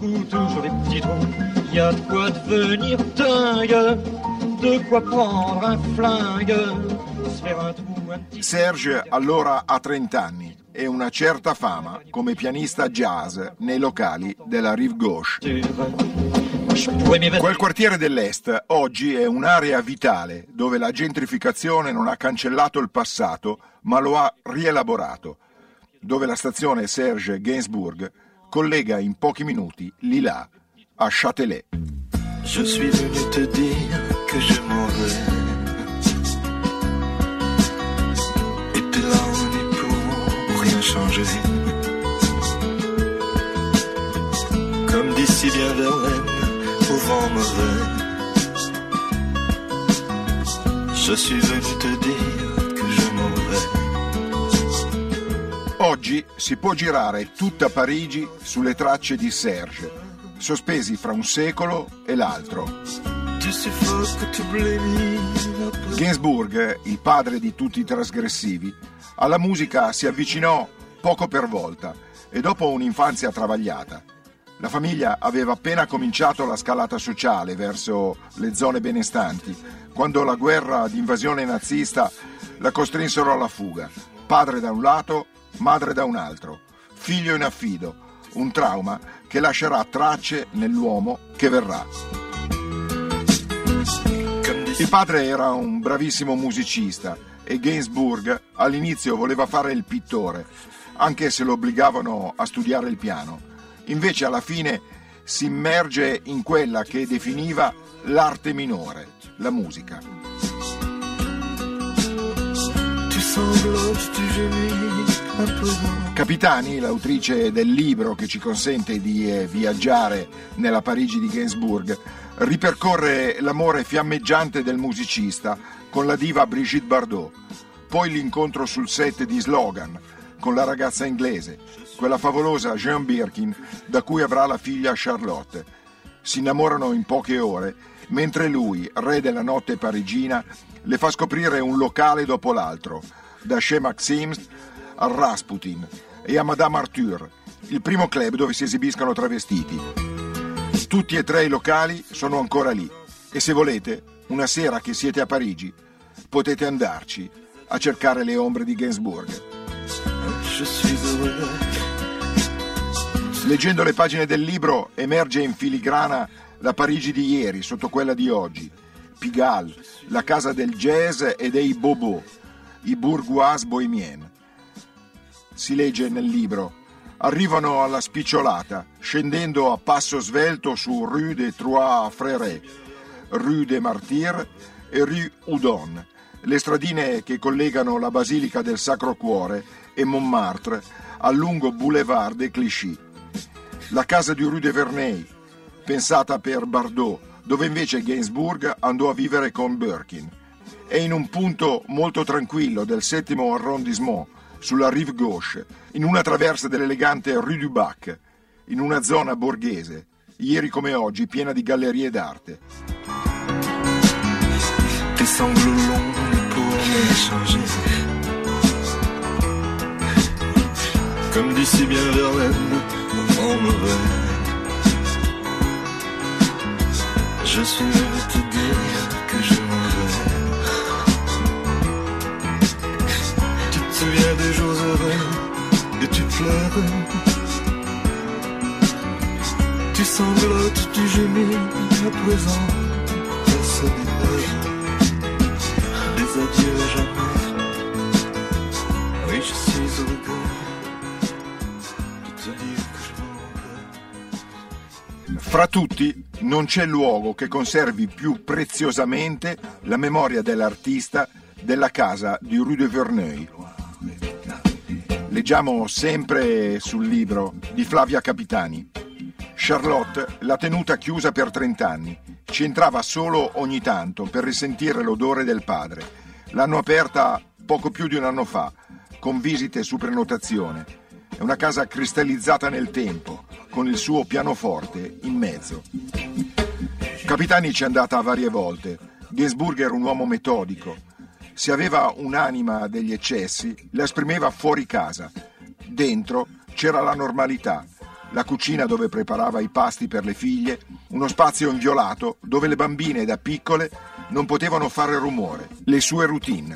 Serge allora ha trenta anni e una certa fama come pianista jazz nei locali della Rive Gauche. Quel quartiere dell'Est oggi è un'area vitale dove la gentrificazione non ha cancellato il passato ma lo ha rielaborato, dove la stazione Serge Gainsbourg collega in pochi minuti Lila a Châtelet. Je suis venu te dire que je m'en vais. Et puis là on est pour rien changer. Comme dit si bien Verlaine, au vent mauvais. Je suis venu te dire que je m'en vais. Oggi si può girare tutta Parigi sulle tracce di Serge, sospesi fra un secolo e l'altro. Gainsbourg, il padre di tutti i trasgressivi, alla musica si avvicinò poco per volta e dopo un'infanzia travagliata. La famiglia aveva appena cominciato la scalata sociale verso le zone benestanti, quando la guerra d'invasione nazista la costrinsero alla fuga. Padre da un lato, madre da un altro, figlio in affido, un trauma che lascerà tracce nell'uomo che verrà. Il padre era un bravissimo musicista e Gainsbourg all'inizio voleva fare il pittore, anche se lo obbligavano a studiare il piano. Invece alla fine si immerge in quella che definiva l'arte minore, la musica. Capitani, l'autrice del libro che ci consente di eh, viaggiare nella Parigi di Gainsbourg, ripercorre l'amore fiammeggiante del musicista con la diva Brigitte Bardot, poi l'incontro sul set di Slogan con la ragazza inglese, quella favolosa Jean Birkin da cui avrà la figlia Charlotte. Si innamorano in poche ore, mentre lui, re della notte parigina, le fa scoprire un locale dopo l'altro, da Chez Maxims al Rasputin e a Madame Arthur, il primo club dove si esibiscono travestiti. tutti e tre i locali sono ancora lì e se volete, una sera che siete a Parigi, potete andarci a cercare le ombre di Gainsbourg. Leggendo le pagine del libro emerge in filigrana la Parigi di ieri sotto quella di oggi. Pigalle, la casa del jazz e dei bobos, i bourgeois bohémiens. Si legge nel libro: arrivano alla spicciolata, scendendo a passo svelto su Rue des Trois Frères, Rue des Martyrs e Rue Houdon, le stradine che collegano la Basilica del Sacro Cuore e Montmartre al lungo boulevard des Clichy. La casa di Rue de Verneuil, pensata per Bardot, dove invece Gainsbourg andò a vivere con Birkin. È in un punto molto tranquillo del settimo arrondissement, sulla rive gauche, in una traversa dell'elegante Rue du Bac, in una zona borghese, ieri come oggi piena di gallerie d'arte. Tes sanglots longs pour m'échanger. Comme dit si bien Verlaine, en mauvais. Je suis venu te dire que je m'en vais. Tu te souviens des jours heureux et tu pleures. Tu sanglotes, tu gémis, à présent personne n'est des adieux à jamais. Oui, je suis au regret. Fra tutti non c'è luogo che conservi più preziosamente la memoria dell'artista della casa di Rue de Verneuil. Leggiamo sempre sul libro di Flavia Capitani. Charlotte l'ha tenuta chiusa per trent'anni. Ci entrava solo ogni tanto per risentire l'odore del padre. L'hanno aperta poco più di un anno fa, con visite su prenotazione. È una casa cristallizzata nel tempo, con il suo pianoforte in mezzo. Capitani ci è andata varie volte. Gainsbourg era un uomo metodico. Se aveva un'anima degli eccessi, la esprimeva fuori casa. Dentro c'era la normalità, la cucina dove preparava i pasti per le figlie, uno spazio inviolato dove le bambine da piccole non potevano fare rumore, le sue routine.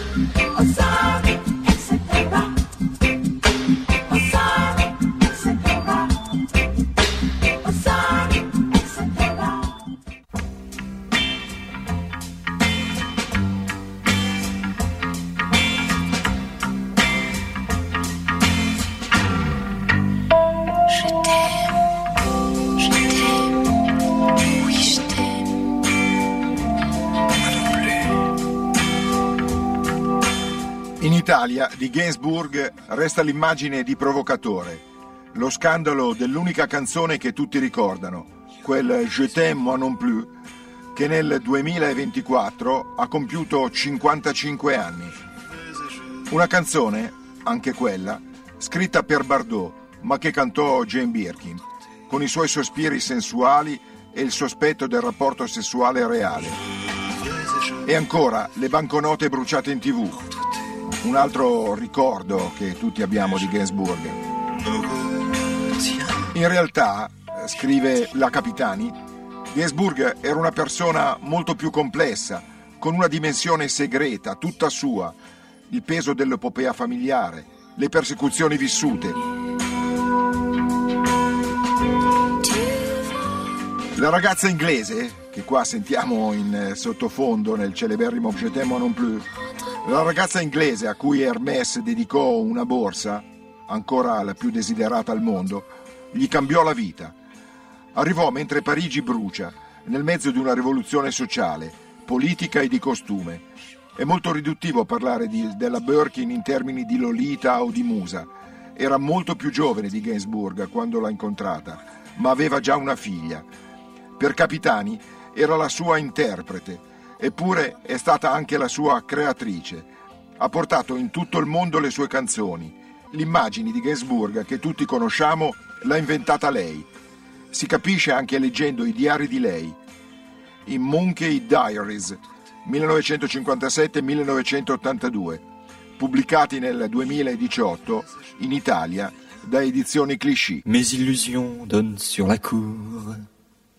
In Italia di Gainsbourg resta l'immagine di provocatore, lo scandalo dell'unica canzone che tutti ricordano, quel Je t'aime moi non plus, che nel duemilaventiquattro ha compiuto cinquantacinque anni. Una canzone, anche quella, scritta per Bardot, ma che cantò Jane Birkin, con i suoi sospiri sensuali e il sospetto del rapporto sessuale reale. E ancora le banconote bruciate in tivù, un altro ricordo che tutti abbiamo di Gainsbourg. In realtà, scrive la Capitani, Gainsbourg era una persona molto più complessa, con una dimensione segreta, tutta sua, il peso dell'epopea familiare, le persecuzioni vissute. La ragazza inglese, che qua sentiamo in sottofondo nel celeberrimo Je t'aime moi non plus, la ragazza inglese a cui Hermès dedicò una borsa, ancora la più desiderata al mondo, gli cambiò la vita. Arrivò mentre Parigi brucia, nel mezzo di una rivoluzione sociale, politica e di costume. È molto riduttivo parlare di, della Birkin in termini di Lolita o di Musa. Era molto più giovane di Gainsbourg quando l'ha incontrata, ma aveva già una figlia. Per Capitani era la sua interprete, eppure è stata anche la sua creatrice. Ha portato in tutto il mondo le sue canzoni. L'immagine di Gainsbourg che tutti conosciamo l'ha inventata lei. Si capisce anche leggendo i diari di lei. I Monkey Diaries, millenovecentocinquantasette millenovecentottantadue, pubblicati nel duemiladiciotto in Italia da Edizioni Clichy. Mes illusions donnent sur la cour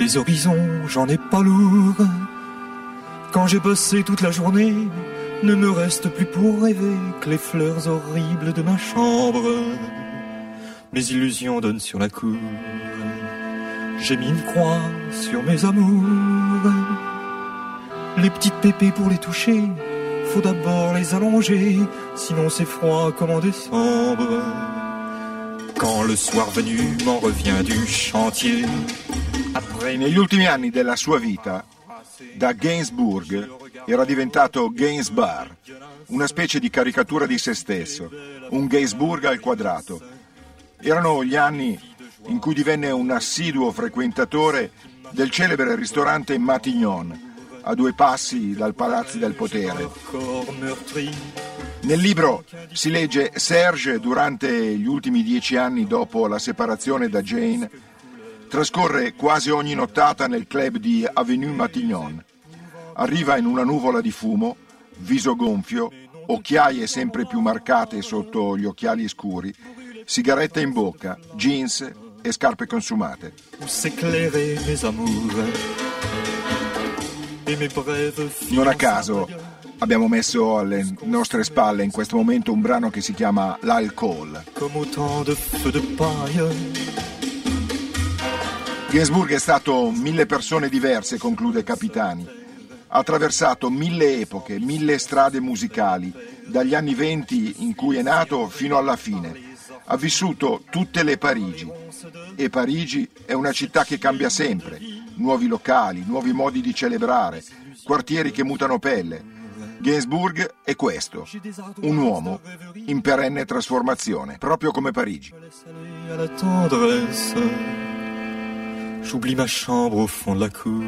Des horizons, j'en ai pas lourd. Quand j'ai bossé toute la journée, ne me reste plus pour rêver que les fleurs horribles de ma chambre. Mes illusions donnent sur la cour. J'ai mis une croix sur mes amours. Les petites pépées pour les toucher, faut d'abord les allonger, sinon c'est froid comme en décembre. Quand le soir venu m'en revient du chantier. Après... Negli ultimi anni della sua vita, da Gainsbourg era diventato Gainsbar, una specie di caricatura di se stesso, un Gainsbourg al quadrato. Erano gli anni in cui divenne un assiduo frequentatore del celebre ristorante Matignon, a due passi dal Palazzo del Potere. Nel libro si legge Serge durante gli ultimi dieci anni dopo la separazione da Jane. Trascorre quasi ogni nottata nel club di Avenue Matignon. Arriva in una nuvola di fumo, viso gonfio, occhiaie sempre più marcate sotto gli occhiali scuri, sigaretta in bocca, jeans e scarpe consumate. Non a caso abbiamo messo alle nostre spalle in questo momento un brano che si chiama L'Alcool. Gainsbourg è stato mille persone diverse, conclude Capitani. Ha attraversato mille epoche, mille strade musicali, dagli anni venti in cui è nato fino alla fine. Ha vissuto tutte le Parigi. E Parigi è una città che cambia sempre. Nuovi locali, nuovi modi di celebrare, quartieri che mutano pelle. Gainsbourg è questo, un uomo in perenne trasformazione, proprio come Parigi. J'oublie ma chambre au fond de la cour,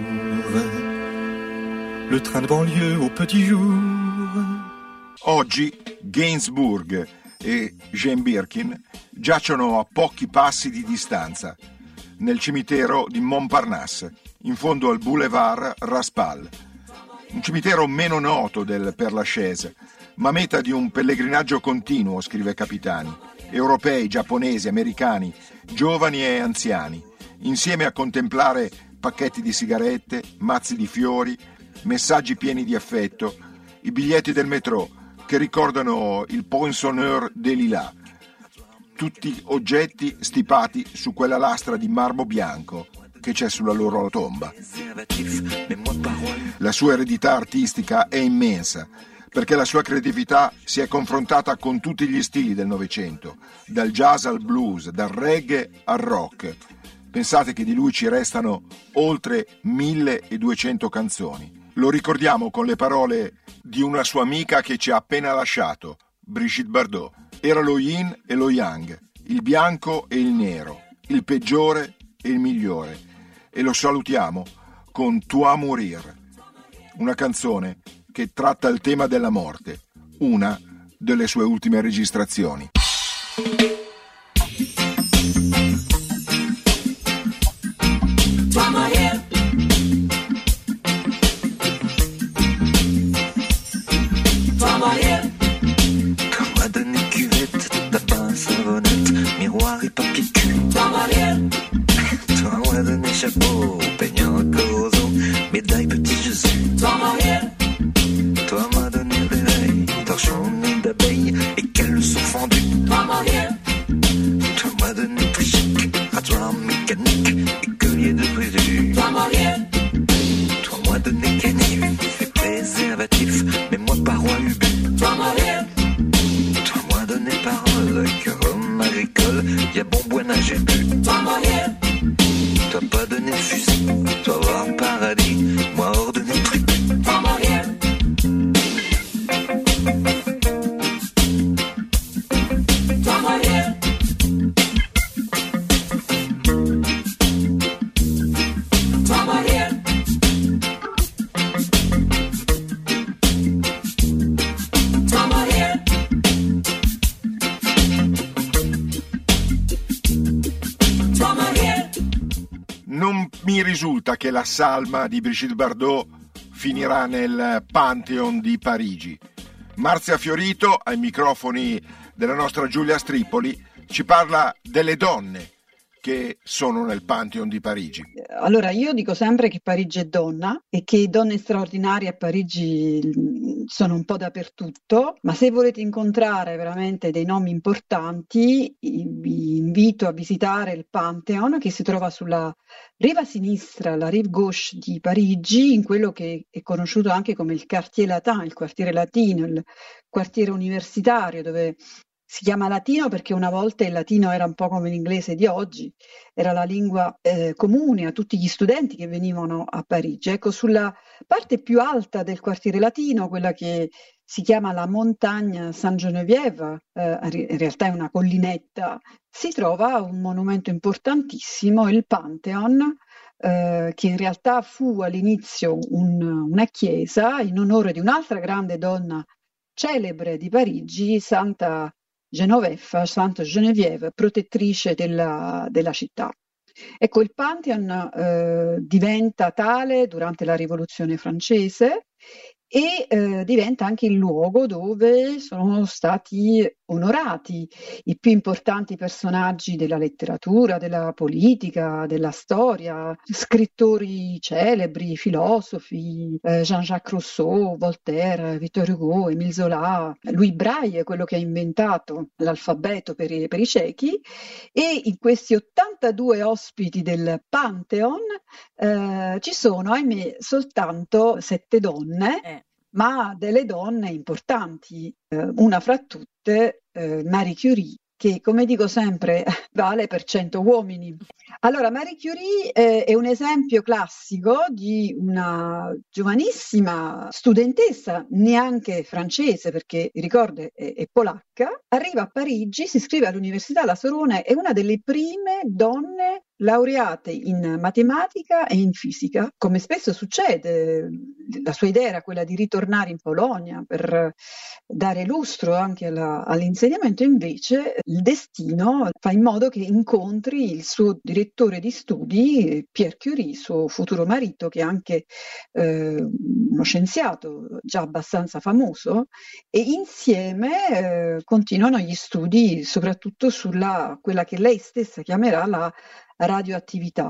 le train de banlieue au petit jour. Oggi Gainsbourg e Jane Birkin giacciono a pochi passi di distanza, nel cimitero di Montparnasse, in fondo al boulevard Raspail. Un cimitero meno noto del Père Lachaise, ma meta di un pellegrinaggio continuo, scrive Capitani. Europei, giapponesi, americani, giovani e anziani, insieme a contemplare pacchetti di sigarette, mazzi di fiori, messaggi pieni di affetto, i biglietti del metro che ricordano il Poinçonneur des Lilas, tutti oggetti stipati su quella lastra di marmo bianco che c'è sulla loro tomba. La sua eredità artistica è immensa, perché la sua creatività si è confrontata con tutti gli stili del Novecento, dal jazz al blues, dal reggae al rock. Pensate che di lui ci restano oltre milleduecento canzoni. Lo ricordiamo con le parole di una sua amica che ci ha appena lasciato, Brigitte Bardot. Era lo yin e lo yang, il bianco e il nero, il peggiore e il migliore. E lo salutiamo con Toi Mourir, una canzone che tratta il tema della morte, una delle sue ultime registrazioni. Miroir et papier cul. Toi m'as donné chapeau, peignant roseau, médaille petit Jésus. Toi m'as donné réveil, torchon nez d'abeille et quelle leçon fendue. Toi m'as donné trichic, rasoir mécanique et collier de prévu. Toi m'as donné canif et préservatif, mais moi pas roi ubu. Toi m'as donné parole que Rome agricole, y'a bon boinage et bu. Toi pas donné fusil, toi voir le paradis, moi ordonné le tribut. Non mi risulta che la salma di Brigitte Bardot finirà nel Pantheon di Parigi. Marzia Fiorito, ai microfoni della nostra Giulia Stripoli, ci parla delle donne che sono nel Pantheon di Parigi? Allora, io dico sempre che Parigi è donna e che donne straordinarie a Parigi sono un po' dappertutto, ma se volete incontrare veramente dei nomi importanti, vi invito a visitare il Pantheon, che si trova sulla riva sinistra, la rive gauche di Parigi, in quello che è conosciuto anche come il Quartier Latin, il quartiere latino, il quartiere universitario, dove si chiama latino perché una volta il latino era un po' come l'inglese di oggi, era la lingua eh, comune a tutti gli studenti che venivano a Parigi. Ecco, sulla parte più alta del quartiere latino, quella che si chiama la Montagne Sainte-Geneviève, eh, in realtà è una collinetta, si trova un monumento importantissimo, il Pantheon, eh, che in realtà fu all'inizio un, una chiesa in onore di un'altra grande donna celebre di Parigi, Santa Genoveffa, Santa Geneviève, protettrice della, della città. Ecco, il Pantheon eh, diventa tale durante la Rivoluzione francese e eh, diventa anche il luogo dove sono stati onorati i più importanti personaggi della letteratura, della politica, della storia, scrittori celebri, filosofi, eh, Jean-Jacques Rousseau, Voltaire, Victor Hugo, Émile Zola, Louis Braille, quello che ha inventato l'alfabeto per i, per i ciechi, e in questi ottantadue ospiti del Pantheon eh, ci sono, ahimè, soltanto sette donne, eh. ma delle donne importanti, eh, una fra tutte eh, Marie Curie, che come dico sempre vale per cento uomini. Allora, Marie Curie eh, è un esempio classico di una giovanissima studentessa, neanche francese perché ricordo è, è polacca, arriva a Parigi, si iscrive all'Università La Sorbonne, è una delle prime donne laureate in matematica e in fisica. Come spesso succede, la sua idea era quella di ritornare in Polonia per dare lustro anche alla, all'insegnamento, invece il destino fa in modo che incontri il suo direttore di studi, Pierre Curie, suo futuro marito, che è anche eh, uno scienziato già abbastanza famoso, e insieme eh, continuano gli studi soprattutto sulla quella che lei stessa chiamerà la radioattività.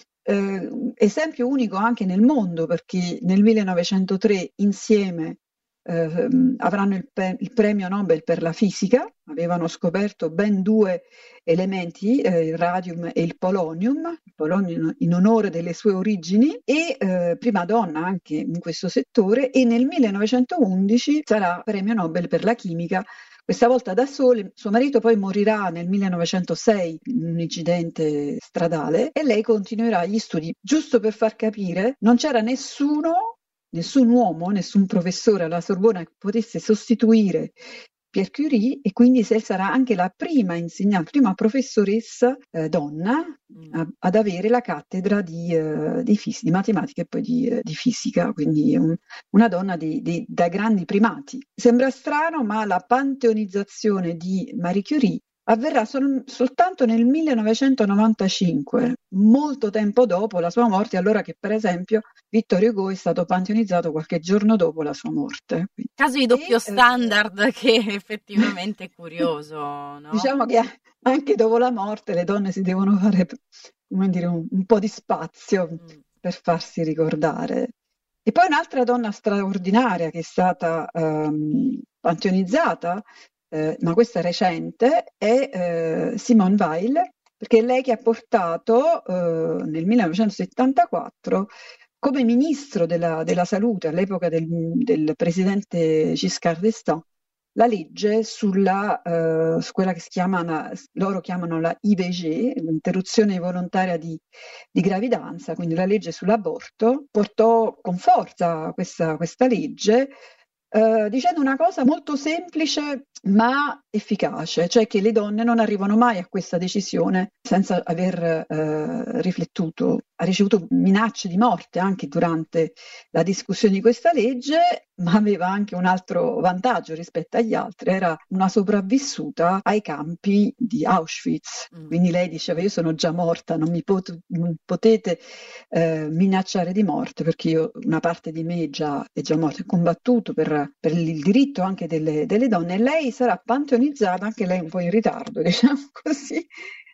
Eh, esempio unico anche nel mondo, perché nel millenovecentotre insieme eh, avranno il, pe- il premio Nobel per la fisica, avevano scoperto ben due elementi, eh, il radium e il polonium, il polonium in onore delle sue origini, e eh, prima donna anche in questo settore, e nel millenovecentoundici sarà premio Nobel per la chimica, questa volta da sole. Suo marito poi morirà nel millenovecentosei in un incidente stradale e lei continuerà gli studi. Giusto per far capire, non c'era nessuno, nessun uomo, nessun professore alla Sorbona che potesse sostituire Pierre Curie, e quindi se sarà anche la prima insegnante, prima professoressa eh, donna a, ad avere la cattedra di, eh, di, fis- di matematica e poi di, eh, di fisica, quindi un, una donna di, di, da grandi primati. Sembra strano, ma la panteonizzazione di Marie Curie avverrà sol- soltanto nel millenovecentonovantacinque, molto tempo dopo la sua morte, allora che per esempio Victor Hugo è stato panteonizzato qualche giorno dopo la sua morte. Quindi, caso di doppio e, standard eh, che effettivamente è curioso, no? Diciamo che anche dopo la morte le donne si devono fare, come dire, un, un po' di spazio mm. per farsi ricordare. E poi un'altra donna straordinaria che è stata um, panteonizzata, Eh, ma questa è recente, è eh, Simone Weil, perché è lei che ha portato eh, nel millenovecentosettantaquattro come ministro della, della salute all'epoca del, del presidente Giscard d'Estaing la legge sulla eh, su quella che si chiama, loro chiamano la I V G, l'interruzione volontaria di, di gravidanza, quindi la legge sull'aborto. Portò con forza questa, questa legge, Uh, dicendo una cosa molto semplice ma efficace, cioè che le donne non arrivano mai a questa decisione senza aver uh, riflettuto. Ha ricevuto minacce di morte anche durante la discussione di questa legge, ma aveva anche un altro vantaggio rispetto agli altri: era una sopravvissuta ai campi di Auschwitz. Mm. Quindi lei diceva: io sono già morta, non mi pot- non potete eh, minacciare di morte, perché io, una parte di me è già, è già morta, ho combattuto per, per il diritto anche delle, delle donne. E lei sarà panteonizzata, anche lei un po' in ritardo, diciamo così,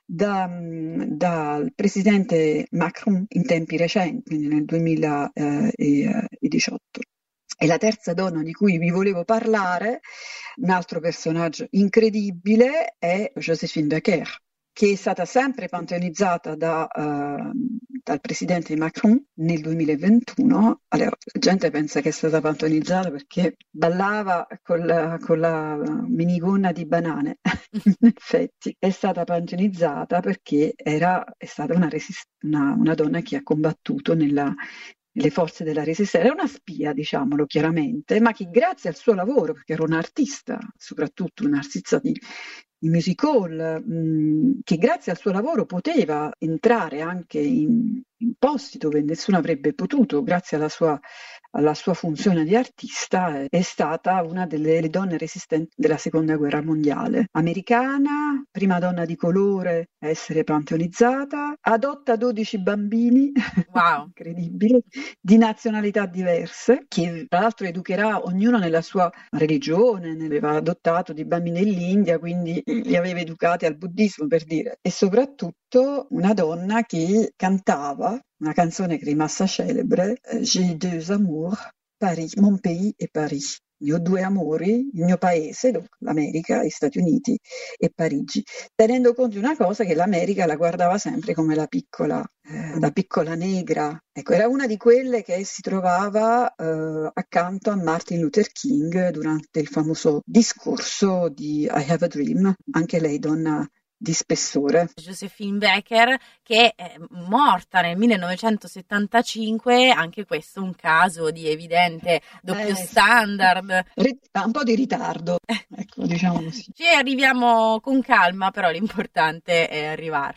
da, dal presidente Macron in tempi recenti, quindi nel duemiladiciotto. E la terza donna di cui vi volevo parlare, un altro personaggio incredibile, è Joséphine Baker, che è stata sempre panteonizzata da, uh, dal presidente Macron nel duemilaventuno. Allora, la gente pensa che è stata panteonizzata perché ballava con la, con la minigonna di banane. In effetti è stata panteonizzata perché era, è stata una, resist- una, una donna che ha combattuto nella le forze della resistenza, era una spia, diciamolo chiaramente, ma che grazie al suo lavoro, perché era un artista, soprattutto un artista di, di music hall, mh, che grazie al suo lavoro poteva entrare anche in, in posti dove nessuno avrebbe potuto, grazie alla sua, alla sua funzione di artista, è stata una delle donne resistenti della seconda guerra mondiale, americana, prima donna di colore a essere panteonizzata, adotta dodici bambini, wow. incredibile, di nazionalità diverse, che tra l'altro educherà ognuno nella sua religione, ne aveva adottato di bambini dell'India, quindi li aveva educati al buddismo, per dire, e soprattutto una donna che cantava una canzone che è rimasta celebre, J'ai deux amours, Paris, mon pays et Paris. Io ho due amori, il mio paese, l'America, gli Stati Uniti e Parigi, tenendo conto di una cosa, che l'America la guardava sempre come la piccola, eh, la piccola negra. Ecco, era una di quelle che si trovava eh, accanto a Martin Luther King durante il famoso discorso di I Have a Dream, anche lei donna di spessore. Joséphine Baker, che è morta nel millenovecentosettantacinque, anche questo un caso di evidente doppio eh, standard. Un po' di ritardo, ecco, diciamo così. Ci arriviamo con calma, però l'importante è arrivare.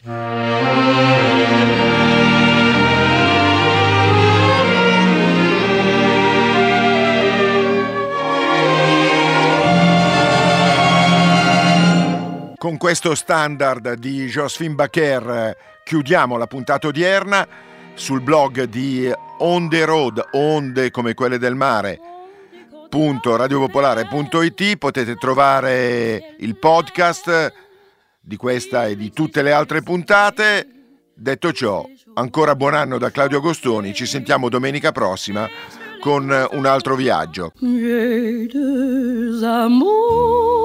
Con questo standard di Joséphine Baker chiudiamo la puntata odierna. Sul blog di On the Road, onde come quelle del mare, punto radiopopolare punto it potete trovare il podcast di questa e di tutte le altre puntate. Detto ciò, ancora buon anno da Claudio Agostoni, ci sentiamo domenica prossima con un altro viaggio. J'ai deux amours,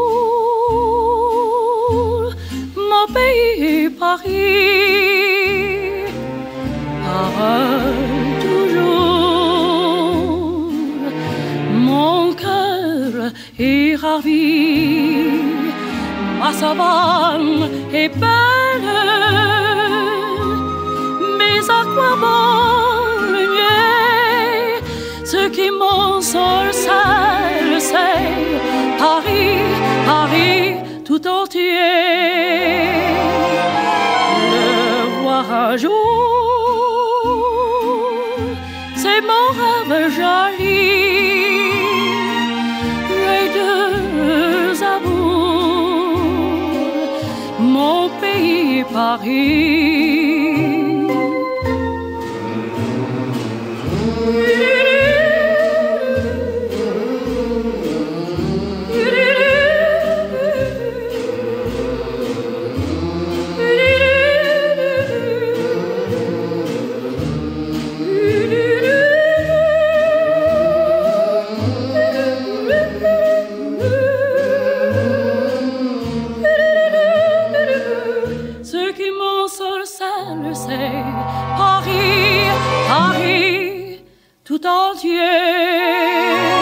mon pays Paris, parle toujours, mon cœur est ravi, ma savane est belle, mais à quoi bon le nier, ce qui m'ensorcelle, c'est Paris, Paris tout entier. Le voir un jour, c'est mon rêve joli. Les deux amours, mon pays Paris. C'est Paris, Paris tout entier.